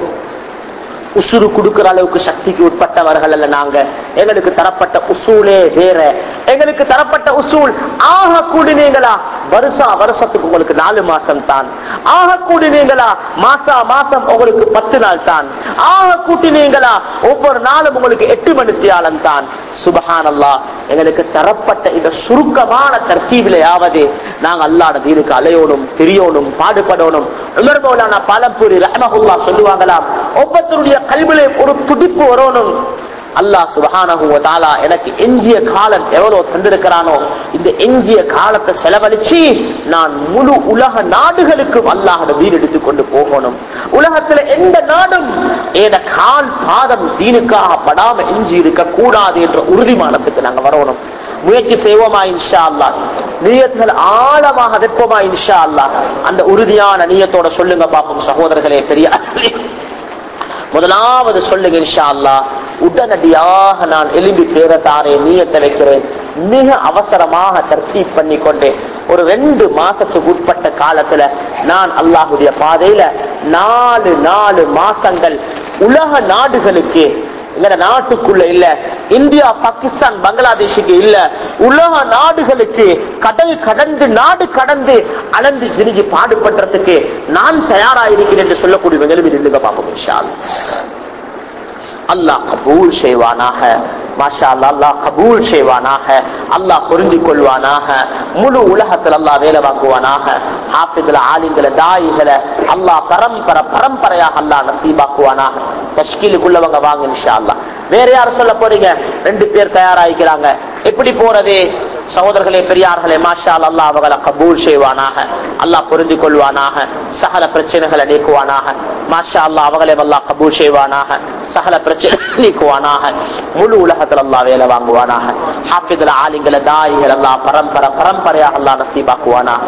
உசுறு கொடுக்கிற அளவுக்கு சக்திக்கு உட்பட்டவர்கள் அல்ல நாங்க. எங்களுக்கு தரப்பட்ட உசூலே வேற. எங்களுக்கு தரப்பட்ட உசூல் ஆக கூடினீங்களா வருஷா வருஷத்துக்கு உங்களுக்கு நாலு மாசம் தான், ஆக கூடினீங்களா மாசா மாசம் உங்களுக்கு பத்து நாள் தான், ஆக கூட்டினீங்களா ஒவ்வொரு நாளும் உங்களுக்கு எட்டு மணித்தியாலம் தான். சுப்ஹானல்லாஹ், எங்களுக்கு தரப்பட்ட இந்த சுருக்கமான தர்த்தீபிலையாவது நாங்க அல்லாஹ்வுடைய தீனுக்கு அலையோடும் தெரியணும் பாடுபடணும். உமர் மௌலானா பாலம்பூரி ரஹ்மஹுல்லாஹ் சொல்லுவாங்களாம், ஒவ்வொருத்தருடைய கல்விலே ஒரு துடிப்பு வரணும். அல்லாஹ் சுப்ஹானஹு வ தஆலா எனக்கு எஞ்சிய காலம் எவ்வளவு தந்திருக்கிறானோ இந்த எஞ்சிய காலத்தை செலவழிச்சு நான் முழு உலக நாடுகளுக்கும் அல்லாஹ்வுடைய தீன் எடுத்துக் கொண்டு போகணும். உலகத்துல எந்த நாடும் ஏன கால் பாதம் தீனுக்காக படாம எஞ்சி இருக்க கூடாது என்ற உறுதிமானத்துக்கு நாங்க வரணும். முயற்சி செய்வோமா இன்ஷா அல்லாஹ், நியத்துகள் ஆழமாக வைப்போமா இன்ஷா அல்லாஹ். அந்த உறுதியான நியத்தோட சொல்லுங்க பாப்போம் சகோதரர்களே, பெரிய முதலாவது சொல்லுங்க இன்ஷா அல்லாஹ், உடனடியாக நான் எலும்பி பேரத்தாரே நீயத்தை வைக்கிறேன். மிக அவசரமாக தர்த்தீப் பண்ணி கொண்டு ஒரு ரெண்டு மாசத்துக்கு உட்பட்ட காலத்துல நான் அல்லாஹ்வுடைய பாதையில நாலு நாலு மாசங்கள் உலக நாடுகளுக்கு, எங்க நாட்டுக்குள்ள இல்ல, இந்தியா பாகிஸ்தான் பங்களாதேஷுக்கு இல்ல, உலக நாடுகளுக்கு கடல் கடந்து நாடு கடந்து அலந்து திரிஞ்சு பாடுபடுறதுக்கு நான் தயாராயிருக்கிறேன் என்று சொல்லக்கூடிய நிலைமை நில்லுங்க பார்ப்போம் இன்ஷா அல்லாஹ். அல்லாஹ் கபூல் செய்வானாக. மாஷா அல்லாஹ், அல்லாஹ் கபூல் செய்வானாக. அல்லாஹ் பொருந்தி கொள்வானாக. முழு உலகத்தில் அல்லாஹ் வேலை வாங்குவானாக. ஹாஃபிதுல ஆலிம்களை தாயிகளை அல்லாஹ் பரம்பர பரம்பரையாக அல்லாஹ் நசீபாக்குவானாக. தஷ்கீலுக்குள்ளவங்க வாங்க இன்ஷா அல்லாஹ். வேற யார் சொல்ல போறீங்க? ரெண்டு பேர் தயாராகிக்கிறாங்க. எப்படி போறது சகோதரர்களே, பெரியார்களே? மாஷா அல்லாஹ் அவங்களை கபூல் செய்வானாக. அல்லாஹ் பொருந்தி கொள்வானாக. சகல பிரச்சனைகளை நீக்குவானாக. மாஷா அல்லாஹ் அவங்களை அல்லாஹ் கபூல் செய்வானாக. சகல பிரச்சனை நீக்குவானாக. முழு உலகத்தில் அல்லாஹ் வேலை வாங்குவானாக. ஹாஃபிதுல ஆலிம்களை தாயிகள் அல்லாஹ் பரம்பரை பரம்பரையாக அல்லாஹ் நசீபாக்குவானாக.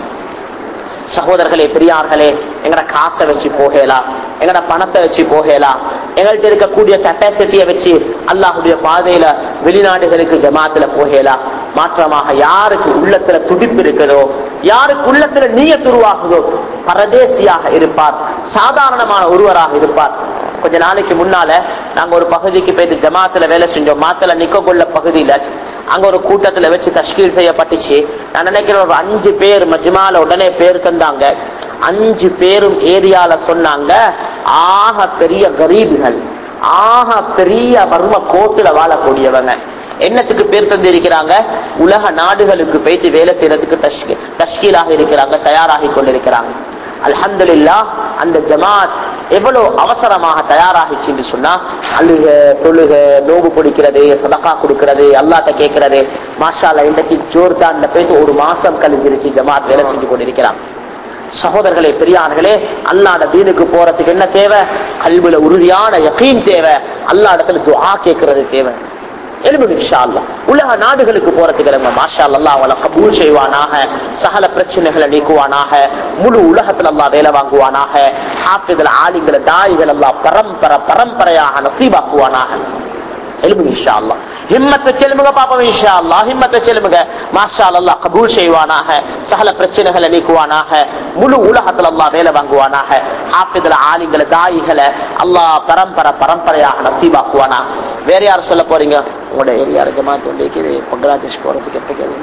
சகோதரர்களே, பெரியார்களே, எங்கட காசை வச்சு போகலாம், எங்கட பணத்தை வச்சு போகலாம், எங்கள்கிட்ட இருக்கக்கூடிய கெப்பாசிட்டியை வச்சு அல்லாஹ்வுடைய பாதையில வெளிநாடுகளுக்கு ஜமாத்துல போகலாம். மாற்றமாக யாருக்கு உள்ளத்துல துடிப்பு இருக்குதோ, யாருக்கு உள்ளத்துல நீயத் உருவாகுதோ, பரதேசியாக இருப்பார், சாதாரணமான ஒருவராக இருப்பார். கொஞ்ச நாளைக்கு முன்னால நாங்க ஒரு பகுதிக்கு போயிட்டு ஜமாத்துல வேலை செஞ்சோம். மாத்தல நிக்கொள்ள பகுதியில அங்க ஒரு கூட்டத்துல வச்சு தஷ்கீல் செய்யப்பட்டுச்சு. நான் நினைக்கிறேன் ஒரு அஞ்சு பேர் மஜ்மால உடனே பேர் தந்தாங்க. அஞ்சு பேரும் ஏரியால சொன்னாங்க, ஆக பெரிய கரீப்கள், ஆக பெரிய வர்ம கோட்டுல வாழக்கூடியவங்க. என்னத்துக்கு பேர் தந்து இருக்கிறாங்க? உலக நாடுகளுக்கு போயிட்டு வேலை செய்யறதுக்கு தஷ்கீலாக இருக்கிறாங்க, தயாராகி கொண்டிருக்கிறாங்க. அல்ஹம்துலில்லாஹ் அந்த ஜமாத் எவ்வளவு அவசரமாக தயாராகிச்சு சொன்னா, அழுக தொழுக நோவு பிடிக்கிறது, சதகா கொடுக்கிறது, அல்லாஹ்ட்ட கேட்கிறது. மாஷா அல்லாஹ் இன்றைக்கு ஜோர்தான்ல போயிட்டு ஒரு மாசம் கழிஞ்சிருச்சு ஜமாத் வேலை செஞ்சு கொண்டிருக்கிறாங்க. சகோதரர்களே, பெரியார்களே, அல்லாஹ்ட தீனுக்கு போறதுக்கு என்ன தேவை? கல்வில உறுதியான யகீன் தேவை. அல்லாஹ் இடத்துல துஆ கேட்கிறது தேவை. எழுபது இன்ஷா அல்லாஹ் உலக நாடுகளுக்கு போறதுக்கு மாஷா அல்லாஹ் அவளை கபூல் செய்வானாக, சகல பிரச்சனைகளை நீக்குவானாக, முழு உலகத்துல அல்லாஹ் வேலை வாங்குவானாக, ஹாஃபிதுல் ஆலிம்கள் தாயிகள் அல்லாஹ் பரம்பரை பரம்பரையாக நசீபாக்குவானாக. எழுபது இன்ஷா அல்லாஹ் ஹிம்மத்தை செல்லுங்க பாப்போம். இன்ஷா அல்லாஹ் ஹிம்மத்தை செல்லுங்க. மாஷா அல்லாஹ் கபூல் செய்வானாக, சகல பிரச்சனைகளை நீக்குவானாக, முழு உலகத்துல அல்லாஹ் வேலை வாங்குவானாக, ஹாஃபிதுல் ஆலிம்கள் தாயிகளை அல்லாஹ் பரம்பரை பரம்பரையாக நசீபாக்குவானாக. வேற யார் சொல்ல போறீங்க? உங்களோட ஏரியா ஜமாத் இருக்குது பங்களாதேஷ் போறதுக்கு எப்ப கேள்வி?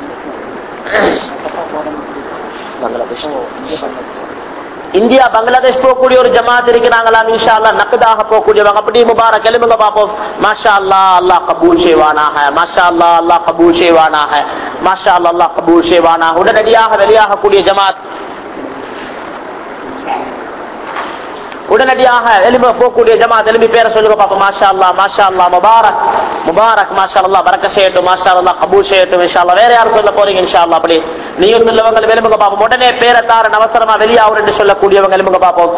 பங்களாதேஷ் இந்தியா பங்களாதேஷ் போகக்கூடிய ஒரு ஜமாத் இருக்கிறாங்களா? இன்ஷா அல்லாஹ் நக்தாக போகக்கூடியவங்க அப்படி முபாரக் எழுமுங்க பாப்போம். மாஷா அல்லாஹ் அல்லாஹ் கபூல் செய்வானாக, மாஷா அல்லாஹ் அல்லாஹ் கபூல் செய்வானாக, மாஷா அல்லாஹ் அல்லாஹ் கபூல் செய்வானாக. உடனடியாக வெளியாகக்கூடிய ஜமாத், உடனடியாக எலும்பு போகக்கூடிய ஜமாத் எலும்பி பேரை சொல்லுங்க பாப்போம். மாஷா அல்லாஹ் மாஷா அல்லாஹ் முபாரக் முபாரக் மாஷா அல்லாஹ் பரக்க செய்யட்டும், மாஷா அல்லாஹ் கபூல் செய்யட்டும் இன்ஷா அல்லாஹ். வேற யாரும் சொல்ல போறீங்க? இன்ஷா அல்லாஹ் அப்படி நீங்க சொல்லவங்க எலும்புங்க பாப்போம். உடனே பேரை தாரன் அவசரமா வெளியாகும் என்று சொல்லக்கூடியவங்க எலும்புங்க பாப்போம்.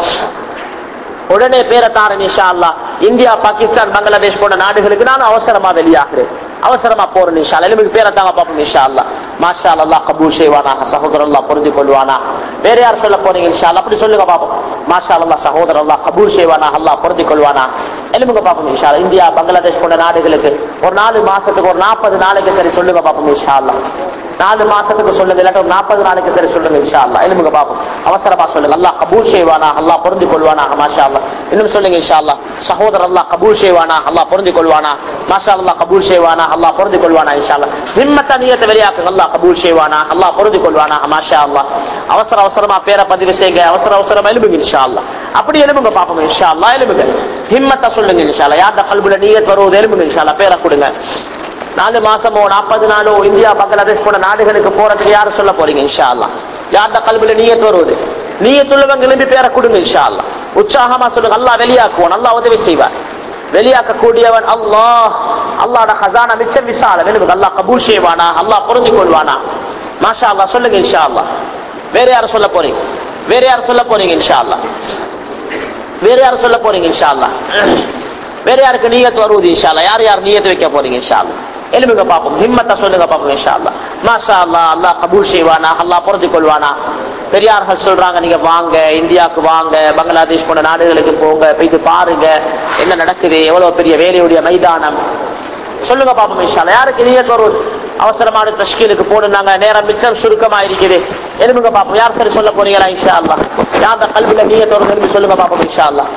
உடனே பேரை தாரன் இன்ஷா அல்லாஹ். இந்தியா பாகிஸ்தான் பங்களாதேஷ் போன்ற நாடுகளுக்கு நான் அவசரமா வெளியாகிறேன், அவசரமா போறேன் இன்ஷா அல்லாஹ். எலும்புக்கு பேரை தாங்க பாப்போம் இன்ஷா அல்லாஹ். மாஷா அல்லாஹ் கபூல் செய்வானாக, சகோதரர் அல்லாஹ் பொருந்தி கொள்வானா. வேற யார் சொல்ல போறீங்க? இன்ஷா அல்லாஹ் அப்படி சொல்லுங்க பாப்போம். மாஷா அல்லாஹ் சகோதரர் அல்லாஹ் கபூல் செய்வானா, அல்லாஹ் பொருந்தி கொள்வானா. எலும்புங்க பாப்போம் இன்ஷா அல்லாஹ். இந்தியா பங்களாதேஷ் போன்ற நாடுகளுக்கு ஒரு நாலு மாசத்துக்கு ஒரு நாற்பது நாளைக்கு சரி சொல்லுங்க பாப்போம் இன்ஷா அல்லாஹ். நாலு மாசத்துக்கு சொல்லுங்க, இல்லாட்ட ஒரு நாற்பது நாளைக்கு சரி சொல்லுங்க இன்ஷா அல்லாஹ். எலும்புங்க பாப்போம், அவசரமா சொல்லுங்க. அல்லாஹ் கபூல் செய்வானா, அல்லாஹ் பொருந்தி கொள்வானா. மாஷா அல்லாஹ் இன்னும் சொல்லுங்க இன்ஷா அல்லாஹ். சகோதரர் அல்லாஹ் கபூல் செய்வானா, அல்லாஹ் பொருந்தி கொள்வானா. மாஷா அல்லாஹ் கபூல் செய்வானா, அல்லாஹ் பொருந்தி கொள்வானா இன்ஷா அல்லாஹ். ஹிம்மத்த நியத்தை வெளியாக்குங்க, அல்லாஹ் கபூல் செய்வானா, அல்லாஹ் பொருந்தி கொள்வானா. மாஷா அல்லாஹ் அவசர அவசரமா பேரை பதிவு செய்யுங்க, அவசர அவசரமா எலும்புங்க இன்ஷா அல்லாஹ். அப்படி எலும்புங்க பாப்போம் இன்ஷா அல்லாஹ். எலும்புங்க ஹிம்மத்த சொல்லுங்க இன்ஷா அல்லாஹ். யார்ட கல்புல நியத் வருவது எலும்புங்க இன்ஷா அல்லாஹ். பேரை கொடுங்க. நாலு மாசமோ நாற்பது நாளோ இந்தியா பங்களாதேஷ் போன நாடுகளுக்கு போறதுக்கு யாரும் சொல்ல போறீங்க? இன்ஷா அல்லாஹ். யார்ட கல்புல நியத் வருவது, நியத்துள்ளவங்க எழும்பி பேரை கொடுங்க இன்ஷா அல்லாஹ். உற்சாகமா சொல்லுங்க. அல்லாஹ் வெளியாக்குவான், அல்லாஹ் உதவி செய்வார். வெளியாக்க கூடியவன் அல்லாஹ். அல்லாஹ்ட ஹஸானா மிச்சம் விசாலம். எழுபது அல்லாஹ் கபூல் செய்வானா, அல்லாஹ் பொருந்தி கொள்வானா. மாஷா அல்லாஹ் சொல்லுங்க இன்ஷா அல்லாஹ். வேற யாரும் சொல்ல போறீங்க? வேற யாரும் சொல்ல போறீங்க? இன்ஷா அல்லாஹ். வேற யாரும் சொல்ல போறீங்க? இன்ஷா அல்லாஹ். வேற யாருக்கு நியத் வருவது? இன்ஷா அல்லாஹ். யார் யார் நியத் வைக்க போறீங்க? இன்ஷா அல்லாஹ். எலும்புங்க பாப்போம், ஹிம்மத்தை சொல்லுங்க பாப்போம் இன்ஷா அல்லாஹ். மாஷா அல்லாஹ் அல்லாஹ் கபூல் செய்வானா, அல்லாஹ் பொருந்தி கொள்வானா. பெரியார்கள் சொல்றாங்க, நீங்க வாங்க இந்தியாவுக்கு வாங்க, பங்களாதேஷ் போன்ற நாடுகளுக்கு போங்க, போயிட்டு பாருங்க என்ன நடக்குது, எவ்வளவு பெரிய வேலையுடைய மைதானம். சொல்லுங்க பாப்போம் இன்ஷா அல்லாஹ். யாருக்கு நியத் வருவது? அவசரமான தஷ்கீலுக்கு போடுனாங்க, நேரம் மிச்சம் சுருக்கமா இருக்குது. எலும்புங்க பாப்போம். யார் சரி சொல்ல போறீங்களா? இன்ஷா அல்லாஹ். யார் கல்வில நியத் வருது எழுப்பி சொல்லுங்க பாப்போம் இன்ஷா அல்லாஹ்.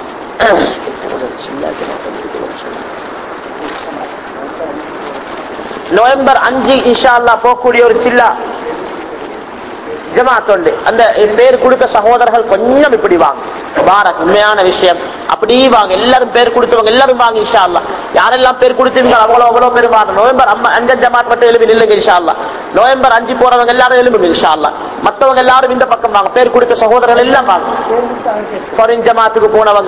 நவம்பர் அஞ்சு இன்ஷா அல்லாஹ் போகக்கூடிய ஒரு சில்லா ஜமாத் உண்டு. அந்த பேர் கொடுத்த சகோதரர்கள் கொஞ்சம் இப்படி வாங்க, பாரத் உண்மையான விஷயம். அப்படி வாங்க, எல்லாரும் பேர் கொடுத்தவங்க எல்லாரும் வாங்க இன்ஷா அல்லாஹ். யாரெல்லாம் பேர் கொடுத்தீங்க அவ்வளவு அவ்வளவு பேர் வாங்க. நவம்பர் அஞ்சு ஜமாத் மட்டும் எழுப்பி நில்லுங்க இன்ஷா அல்லாஹ். நவம்பர் அஞ்சு போறவங்க எல்லாரும் எழுப்புங்க இன்ஷா அல்லாஹ். மற்றவங்க எல்லாரும் இந்த பக்கம் வாங்க, பேர் கொடுத்த சகோதரர்கள் எல்லாம் வாங்க. ஃபாரின் ஜமாத்துக்கு போனவங்க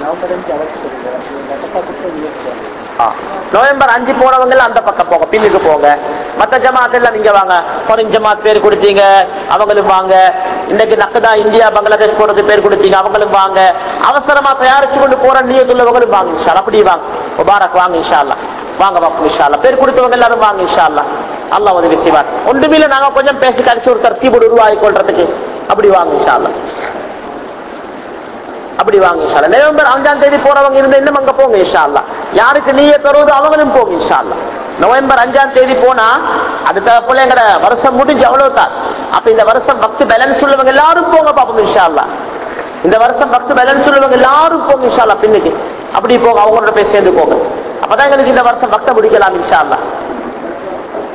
நவம்பர் அஞ்சு போனவங்க எல்லாம் அந்த பக்கம் போங்க, பின்னுக்கு போங்க. மற்ற ஜமாத் எல்லாம் நீங்க வாங்க. ஃபாரின் ஜமாத் பேர் கொடுத்தீங்க அவங்களும் வாங்க. இன்னைக்கு நக்கதா இந்தியா பங்களாதேஷ் போறது பேர் கொடுத்தீங்க அவங்களும் வாங்க. அவசரமா தயாரிச்சு கொண்டு போற நியத்துள்ளவங்களும் வாங்க இன்ஷா அல்லாஹ். அப்படி வாங்க, முபாரக் வாங்க இன்ஷா அல்லாஹ். வாங்க பாப்போம் இன்ஷா அல்லாஹ். பேர் கொடுத்தவங்க எல்லாரும் வாங்க இன்ஷா அல்லாஹ். அல்லாஹ் உதவி செய்வார். ஒன்றுமில்ல, நாங்க கொஞ்சம் பேசி கழிச்சு ஒரு தர்த்தீபோடு உருவாகி கொள்றதுக்கு. அப்படி வாங்க இன்ஷா அல்லாஹ். அப்படி வாங்க இன்ஷா அல்லாஹ். நவம்பர் அஞ்சாம் தேதி போறவங்க இருந்த இன்னும் அங்க போங்க இன்ஷா அல்லாஹ். யாருக்கு நியத் வருவது அவங்களும் போங்க இன்ஷா அல்லாஹ். நவம்பர் அஞ்சாம் தேதி போனா அடுத்த போல எங்கட வருஷம் முடிஞ்சு அவ்வளவுதான். அப்ப இந்த வருஷம் பக்தி பேலன்ஸ் உள்ளவங்க எல்லாரும் போங்க பாப்போம் இன்ஷா அல்லாஹ். இந்த வருஷம் பக்தி பேலன்ஸ் உள்ளவங்க எல்லாரும் போங்க இன்ஷா அல்லாஹ். பின்னுக்கு அப்படி போங்க, அவங்களோட போய் சேர்ந்து போங்க. அப்பதான் எங்களுக்கு இந்த வருஷம் பக்த முடிக்கலாம் இன்ஷா அல்லாஹ்.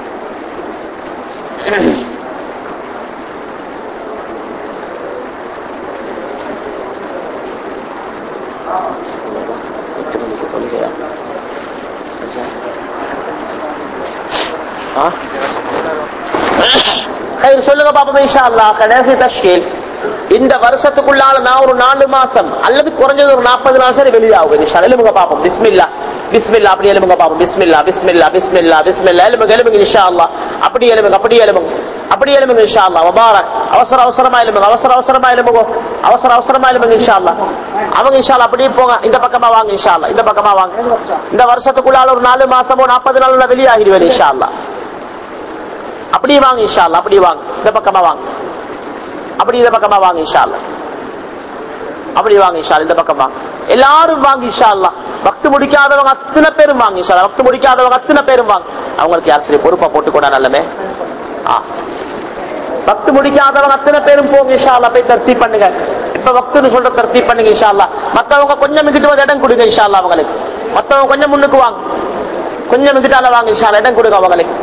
சொல்லுங்க பாப்போம் இன்ஷா அல்லாஹ். கடைசி தஷ்கீல் இந்த வருஷத்துக்குள்ளால நான் ஒரு நாலு மாசம் அல்லது குறைஞ்சது ஒரு நாற்பது நாள் சரி வெளியாகும் இன்ஷா அல்லாஹ். எழுமுங்க பாப்போம். பிஸ்மில்லா பிஸ்மில்லா அப்படி எழுமுங்க பாப்போம். பிஸ்மில்லா பிஸ்மில்லா பிஸ்மில்லா பிஸ்மில்லா எழுமுங்க எழுமுங்க இன்ஷா அல்லாஹ். அப்படி எழுமுங்க அப்படி எழுமுங்க அப்படி எழுமுங்க இன்ஷா அல்லாஹ். முபாரக். அவசர அவசரமா எழுமுங்க அவசர அவசரமா எழுமுங்க அவசர அவசரமா எழுமுங்க இன்ஷா அல்லாஹ். அவங்க இன்ஷா அல்லாஹ் அப்படியே போங்க. இந்த பக்கமா வாங்க இன்ஷா அல்லாஹ். இந்த பக்கமா வாங்க. இந்த வருஷத்துக்குள்ளால ஒரு நாலு மாசமோ நாற்பது நாள் வெளியாகிடுவேன் இன்ஷா அல்லாஹ். அப்படி வாங்க இன்ஷா அல்லாஹ். அப்படி வாங்க. இந்த பக்கமா வாங்க. அப்படி இந்த பக்கமா வாங்க இன்ஷா அல்லாஹ். அப்படி வாங்க இன்ஷா அல்லாஹ். இந்த பக்கமா எல்லாரும் வாங்க இன்ஷா அல்லாஹ். வக்து முடிக்காதவங்க அத்தனை பேரும் வாங்க இன்ஷா அல்லாஹ். வக்து முடிக்காதவங்க அத்தனை பேரும் வாங்க. அவங்களுக்கு யார் சரி பொறுப்பா போட்டுக்கூட நல்லமே. வக்து முடிக்காதவங்க அத்தனை பேரும் போங்க இன்ஷா அல்லாஹ். போய் தர்த்தீப் பண்ணுங்க. இப்ப வக்துன்னு சொல்ற தர்த்தீப் பண்ணுங்க இன்ஷா அல்லாஹ். மத்தவங்க கொஞ்சம் மிகிட்டு வந்து இடம் கொடுங்க இன்ஷா அல்லாஹ். அவங்களுக்கு மத்தவங்க கொஞ்சம் முன்னுக்கு வாங்க. கொஞ்சம் மிகிட்டால வாங்க இன்ஷா அல்லாஹ். இடம் கொடுங்க அவங்களுக்கு.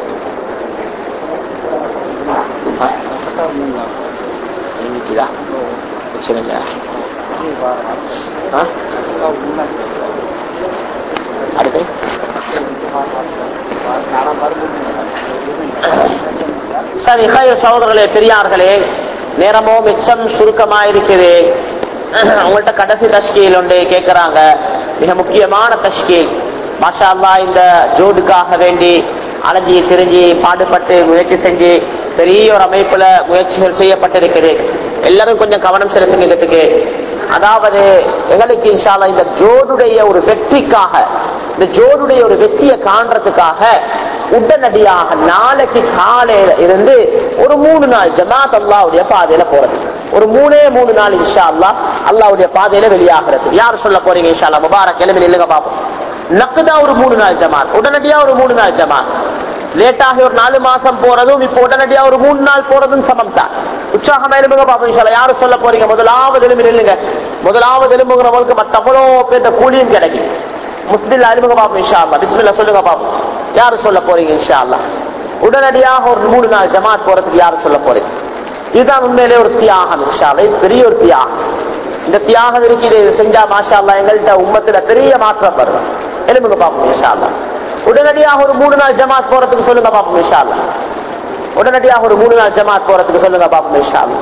சரி சகோதரர்களே பெரியார்களே, நேரமோ மிச்சம் சுருக்கமா இருக்குது. உங்கள்கிட்ட கடைசி தஷ்கீல் ஒன்று கேட்கிறாங்க, மிக முக்கியமான தஷ்கீல். மாஷா அல்லாஹ் இந்த ஜோடுக்காக வேண்டி அலைஞ்சி திரிஞ்சி பாடுபட்டு முயற்சி செஞ்சு பெரிய ஒரு அமைப்புல முயற்சிகள் செய்யப்பட்டிருக்குது. எல்லாரும் கொஞ்சம் கவனம் செலுத்துங்கிறதுக்கு, அதாவது எங்களுக்கு இன்ஷா அல்லாஹ் இந்த ஜோடுடைய ஒரு வெற்றிக்காக, இந்த ஜோடுடைய ஒரு வெற்றியை காண்றதுக்காக உடனடியாக நாளைக்கு காலையில இருந்து ஒரு மூணு நாள் ஜமாத் அல்லாஹ்வுடைய பாதையில போறது. ஒரு மூணே மூணு நாள் இன்ஷா அல்லாஹ் அல்லாஹ்வுடைய பாதையில வெளியாகிறது. யார் சொல்ல போறீங்க இன்ஷா அல்லாஹ்? முபாரக் எழுமி நில்லுங்க பாப்போம். நக்குதா ஒரு மூணு நாள் ஜமாத், உடனடியா ஒரு மூணு நாள் ஜமாத். லேட்டாகி ஒரு நாலு மாசம் போறதும் இப்ப உடனடியா ஒரு மூணு நாள் போறதும் சமம் தான். உற்சாகம் எழுமுக பாப்போம் இன்ஷா அல்லாஹ். யாரு சொல்ல போறீங்க? முதலாவது எழுமி நில்லுங்க. முதலாவது எழுமுகிறவங்களுக்கு மற்ற அவ்வளோ பேர் கூலியும் கிடைக்கும். முஸ்லிம் எழுமுக பாப்போம் இன்ஷா அல்லாஹ். பிஸ்மில்லா சொல்லுங்க பாப்போம். யாரு சொல்ல போறீங்க இன்ஷா அல்லாஹ்? உடனடியாக ஒரு மூணு நாள் ஜமாத் போறதுக்கு யாரு சொல்ல போறீங்க? இதுதான் உண்மையிலே ஒரு தியாகம் இன்ஷா அல்லாஹ். இது பெரிய ஒரு தியாகம். இந்த தியாகம் இருக்குது, செஞ்சா மாஷா அல்லாஹ் எங்கள்கிட்ட உம்மத்துல பெரிய மாற்றம் வரும். எழுமுக பாப்போம் இன்ஷா அல்லாஹ். உடனடியாக ஒரு மூணு நாள் ஜமாத் போறதுக்கு சொல்லுங்க பாப்போம் இன்ஷா அல்லாஹ். உடனடியாக ஒரு மூணு நாள் ஜமாத் போறதுக்கு சொல்லுங்க பாப்போம் இன்ஷா அல்லாஹ்.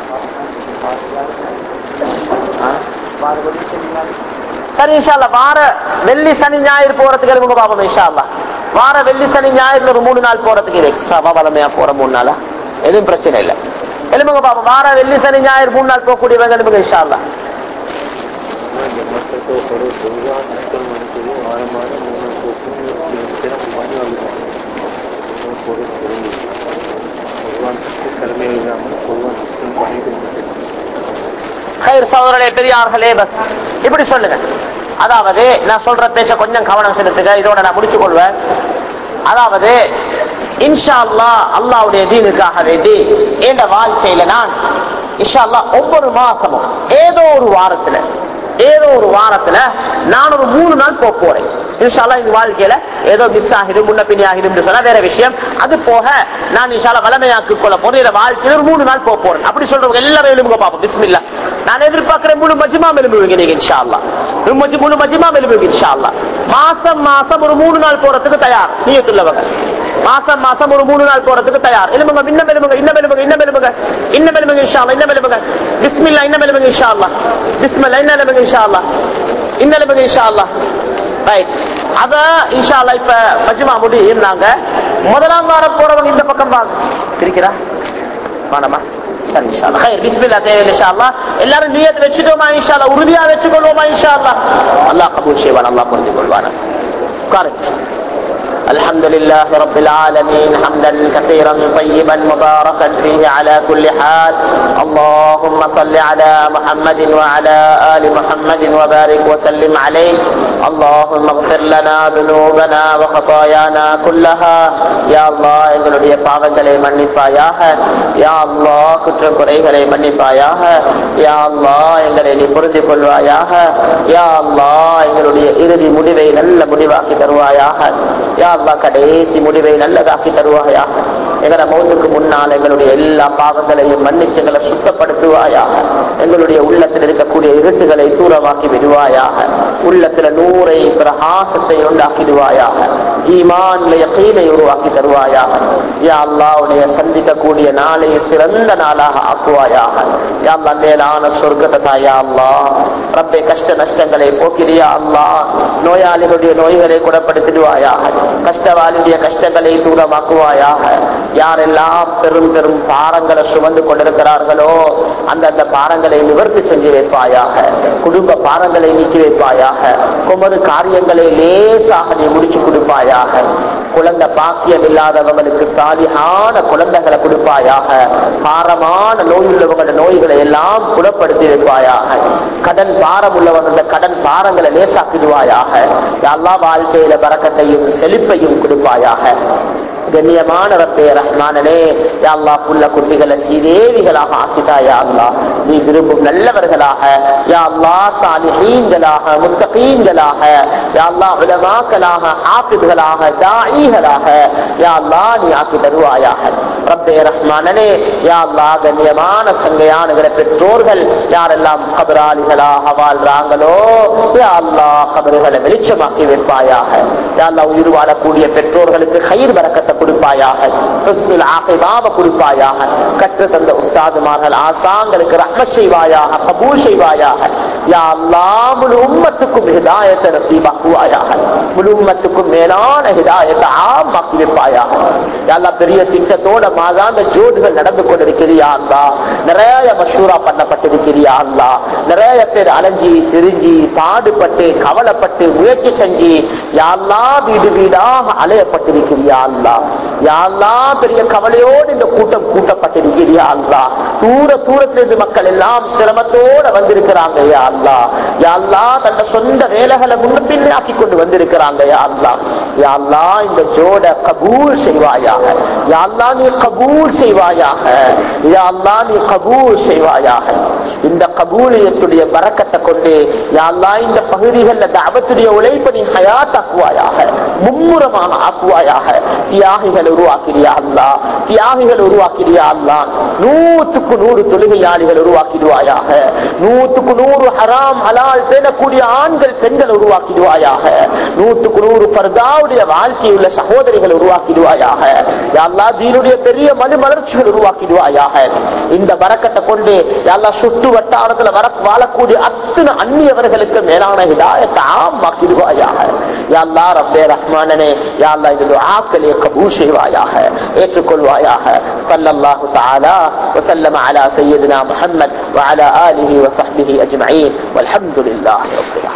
சரி இன்ஷா அல்லாஹ். வார வெள்ளி சனி ஞாயிறு போறதுக்கு எழுமுக பாப்போம் இன்ஷா அல்லாஹ். வார வெள்ளி சனி ஞாயிறு ஒரு மூணு நாள் போறதுக்கு இது எக்ஸ்ட்ராவா வளமையா போற மூணு நாளா எதுவும் பிரச்சனை இல்லை. எழுமுக பாப்போம். வார வெள்ளி சனி ஞாயிறு மூணு நாள் போகக்கூடியவங்க எழுமுக இன்ஷா அல்லாஹ். சகோதரர்களே பெரியார்களே, பஸ் இப்படி சொல்லுங்க. அதாவது நான் சொல்ற பேச்ச கொஞ்சம் கவனம் செலுத்துங்க. இதோட நான் முடிச்சு கொள்வேன். அதாவது இன்ஷா அல்லாஹ் அல்லாஹ்வுடைய தீனுக்காக வேண்டி இந்த வாழ்க்கையில நான் இன்ஷா அல்லாஹ் ஒவ்வொரு மாசமும் ஏதோ ஒரு வாரத்துல ஏதோ ஒரு வாரத்துல நான் ஒரு மூணு நாள் போக போறேன் இன்ஷா அல்லாஹ். இந்த வாழ்க்கையில ஏதோ மிஸ் ஆகிடும் முன்ன பின்னி ஆகிடும் சொன்னா வேற விஷயம். அது போக நான் இன்ஷா அல்லாஹ் வளமையாக்கி கொள்ள போறேன். இந்த வாழ்க்கையில ஒரு மூணு நாள் போக போறேன். அப்படி சொல்றவங்க எல்லாரும் எழுமுக பாப்போம். பிஸ்மில்லா. நான் எதிர்பார்க்கிறேன் முழு மஜ்மா எழுமுவீங்க நீங்க இன்ஷா அல்லாஹ். முழு மஜ்மா எழுமுவீங்க இன்ஷா அல்லாஹ். மாசம் மாசம் ஒரு மூணு நாள் போறதுக்கு தயார் நியத்துள்ளவங்க. மாசம் மாசம் ஒரு மூணு நாள் போறதுக்கு தயார். எழுமுங்க, இன்னும் எழுமுங்க, இன்னும் எழுமுங்க, இன்னும் எழுமுங்க, இன்னும் எழுமுங்க இன்ஷா அல்லாஹ். இன்னும் எழுமுங்க. பிஸ்மில்லா. இன்னும் எழுமுங்க இன்ஷா அல்லாஹ். பிஸ்மில்லா. இன்னும் எழுமுங்க இன்ஷா அல்லாஹ். இன்னும் எழுமுங்க இன்ஷா அல்லாஹ். ரைட். அத இன்ஷா அல்லாஹ் இப்ப மஜ்மா முடியும். நாங்க முதலாம் வாரம் போறவங்க இந்த பக்கம் வாங்க. இருக்கிறா வானமா? சரி இன்ஷா அல்லாஹ். خير பிஸ்மில்லா. தேவையில்லை இன்ஷா அல்லாஹ். எல்லாரும் நியத் வெச்சுட்டோமா இன்ஷா அல்லாஹ்? உறுதியா வெச்சுக்கொள்வோமா இன்ஷா அல்லாஹ்? அல்லாஹ் கபூல் செய்வான். அல்லாஹ் புரிந்து கொள்வான். உட்காருங்க. الحمد لله رب العالمين حمدا كثيرا طيبا مباركا فيه على كل حال. اللهم صل على محمد وعلى آل محمد وبارك وسلم عليه. اللهم اغفر لنا ذنوبنا وخطايانا كلها. يا الله எங்களுடைய பாவங்களை மன்னிப்பாயாக. யா அல்லாஹ் குற்றம் குறைகளை மன்னிப்பாயாக. யா அல்லாஹ் எங்களை நீ புரிந்து கொள்வாயாக. யா அல்லாஹ் எங்களுடைய இறுதி முடிவை நல்ல முடிவாக்கி தருவாயாக. யா அல்லாஹ் கடைசி முடிவை நல்லதாக்கி தருவாயாக. எங்களோட மௌத்துக்கு முன்னால் எங்களுடைய எல்லா பாவங்களையும் மன்னிச்சு எங்களை சுத்தப்படுத்துவாயாக. எங்களுடைய உள்ளத்தில் இருக்கக்கூடிய இருட்டுகளை தூரமாக்கி விடுவாயாக. உள்ளத்துல நூரை பிரகாசத்தை உண்டாக்கிடுவாயாக. ஈமான் யகீனை உருவாக்கி தருவாயாக. யா அல்லாஹ் உன்னை சந்திக்கக்கூடிய நாளை சிறந்த நாளாக ஆக்குவாயாக. யா அல்லாஹ் மேலான சொர்க்கத்தை தா யா அல்லாஹ். ரப்பே கஷ்ட நஷ்டங்களை போக்கிறியா அல்லாஹ். நோயாளிகளுடைய நோய்களை குணப்படுத்திடுவாயாக. கஷ்டவாளியுடைய கஷ்டங்களை தூரமாக்குவாயாக. யாரெல்லாம் பெரும் பெரும் பாரங்களை சுமந்து கொண்டிருக்கிறார்களோ அந்தந்த பாரங்களை நிவர்த்தி செஞ்சு வைப்பாயாக. குடும்ப பாரங்களை நீக்கி வைப்பாயாக. குமரு காரியங்களை லேசாக நீ முடிச்சு கொடுப்பாயாக. குழந்தை பாக்கியம் இல்லாதவங்களுக்கு சாலிஹான குழந்தைகளை கொடுப்பாயாக. பாரமான நோய் உள்ளவங்களோட நோய்களை எல்லாம் குணப்படுத்தி வைப்பாயாக. கடன் பாரம் உள்ளவங்க கடன் பாரங்களை லேசாக்கிடுவாயாக. அல்லாஹ் வாழ்க்கையில பரக்கத்தையும் செழிப்பையும் கொடுப்பாயாக. கண்ணியமான ரப்பே ரஹ்மானனே, யா அல்லாஹ் புள்ள குட்டிகளை சீதேவிகளாக ஆக்கிட்டா யா அல்லாஹ். நீ விரும்பும் நல்லவர்களாக யா அல்லாஹ், சாலிஹீன்களாக, முத்தகீன்களாக யா அல்லாஹ், உலமாக்களாக, ஹாஃபித்களாக, தாஈகளாக யா அல்லாஹ் நீ ஆக்கி தருவாயாக. ரப்பே ரஹ்மானனே, யா அல்லாஹ் கண்ணியமான சங்கையானுகிற பெற்றோர்கள் யாரெல்லாம் கபராளிகளாக வாழ்றாங்களோ யா அல்லாஹ் கபறுகளை வெளிச்சமாக்கி வைப்பாயாக. யா அல்லாஹ் உயிர் வாழக்கூடிய பெற்றோர்களுக்கு கைர் பரக்கத்தை கொடுப்பாயாக. ஹுஸ்னுல் ஆகிபாவ கொடுப்பாயாக. கற்று தந்த உஸ்தாதுமார்கள் ஆசாங்களுக்கு ரஹ்மத் செய்வாயாக, கபூல் செய்வாயாக. யா அல்லாஹ் முழு உம்மத்துக்கும் ஹிதாயத்தை நசீபாக்குவாயாக. முழு உம்மத்துக்கும் மேலான ஹிதாயத்தை ஆமாக்கி வைப்பாயாக. யா அல்லாஹ் பெரிய திட்டத்தோட மாதாந்த ஜோடுகள் நடந்து கொண்டிருக்கிறியா அல்லாஹ். நிறைய மஷூரா பண்ணப்பட்டிருக்கிறியா அல்லாஹ். நிறைய பேர் அலைஞ்சி திரிஞ்சி பாடுபட்டு கவலைப்பட்டு முயற்சி செஞ்சு யா அல்லாஹ் வீடு வீடாக அலையப்பட்டிருக்கிறியா அல்லாஹ். யா அல்லாஹ் பெரிய கவலையோடு இந்த கூட்டம் கூட்டப்பட்டிருக்கிறியா அல்லாஹ். தூர தூரத்திலிருந்து மக்கள் எல்லாம் சிரமத்தோட வந்திருக்கிறாங்க யா அல்லாஹ். யா அல்லாஹ் தன்னை சொந்த வேலைகளை முன்ன பின்னே ஆக்கி கொண்டு வந்திருக்கிறாங்க யா அல்லாஹ். யா அல்லாஹ் இந்த ஜோட கபூல் செய்வாயாக. யா அல்லாஹ் நீ கபூல் செய்வாயாக. யா அல்லாஹ் நீ கபூல் செய்வாயாக. இந்த கபூலியத்துடைய பரக்கத்தை கொண்டு யா அல்லாஹ் இந்த பகுதிகளில் தஅவத்துடைய உழைப்பை நீ ஹயாத்தாக்குவாயாக, மும்முரமாக ஆக்குவாயாக. தியாகிகள் உருவாக்கிறியா அல்லாஹ். தியாகிகள் உருவாக்கிறியா அல்லாஹ். நூற்றுக்கு நூறு தொழுகையாளிகள் உருவாக்கிடுவாயாக. நூற்றுக்கு நூறு ஹராம் ஹலால் பேணக்கூடிய ஆண்கள் பெண்கள் உருவாக்கிடுவாயாக. நூற்றுக்கு நூறு பர்தாவுடைய வாழ்க்கையுள்ள சகோதரிகள் உருவாக்கிடுவாயாக. யா அல்லாஹ் தீனுடைய பெரிய மறுமலர்ச்சிகள் உருவாக்கிடுவாயாக. இந்த பரக்கத்தை கொண்டு யா அல்லாஹ் சுற்று வட்டாரத்துல வர வாழக்கூடிய அத்தனை அந்நியவர்களுக்கு மேலான ஹிதாயத்தை ஆமாக்கிடுவாயாக. யா அல்லாஹ் ரப்பே ரஹ்மானனே, யா அல்லாஹ் இந்த துஆக்களை கபூல் செய்வாயாக, ஏற்றுக்கொள்வாயாக. ஸல்லல்லாஹு தஆலா வஸல்லம அலா சய்யிதினா முஹம்மத் வ அலா ஆலிஹி வ ஸஹ்பிஹி அஜ்மஈன் வல்ஹம்துலில்லாஹி ரப்பில் ஆலமீன்.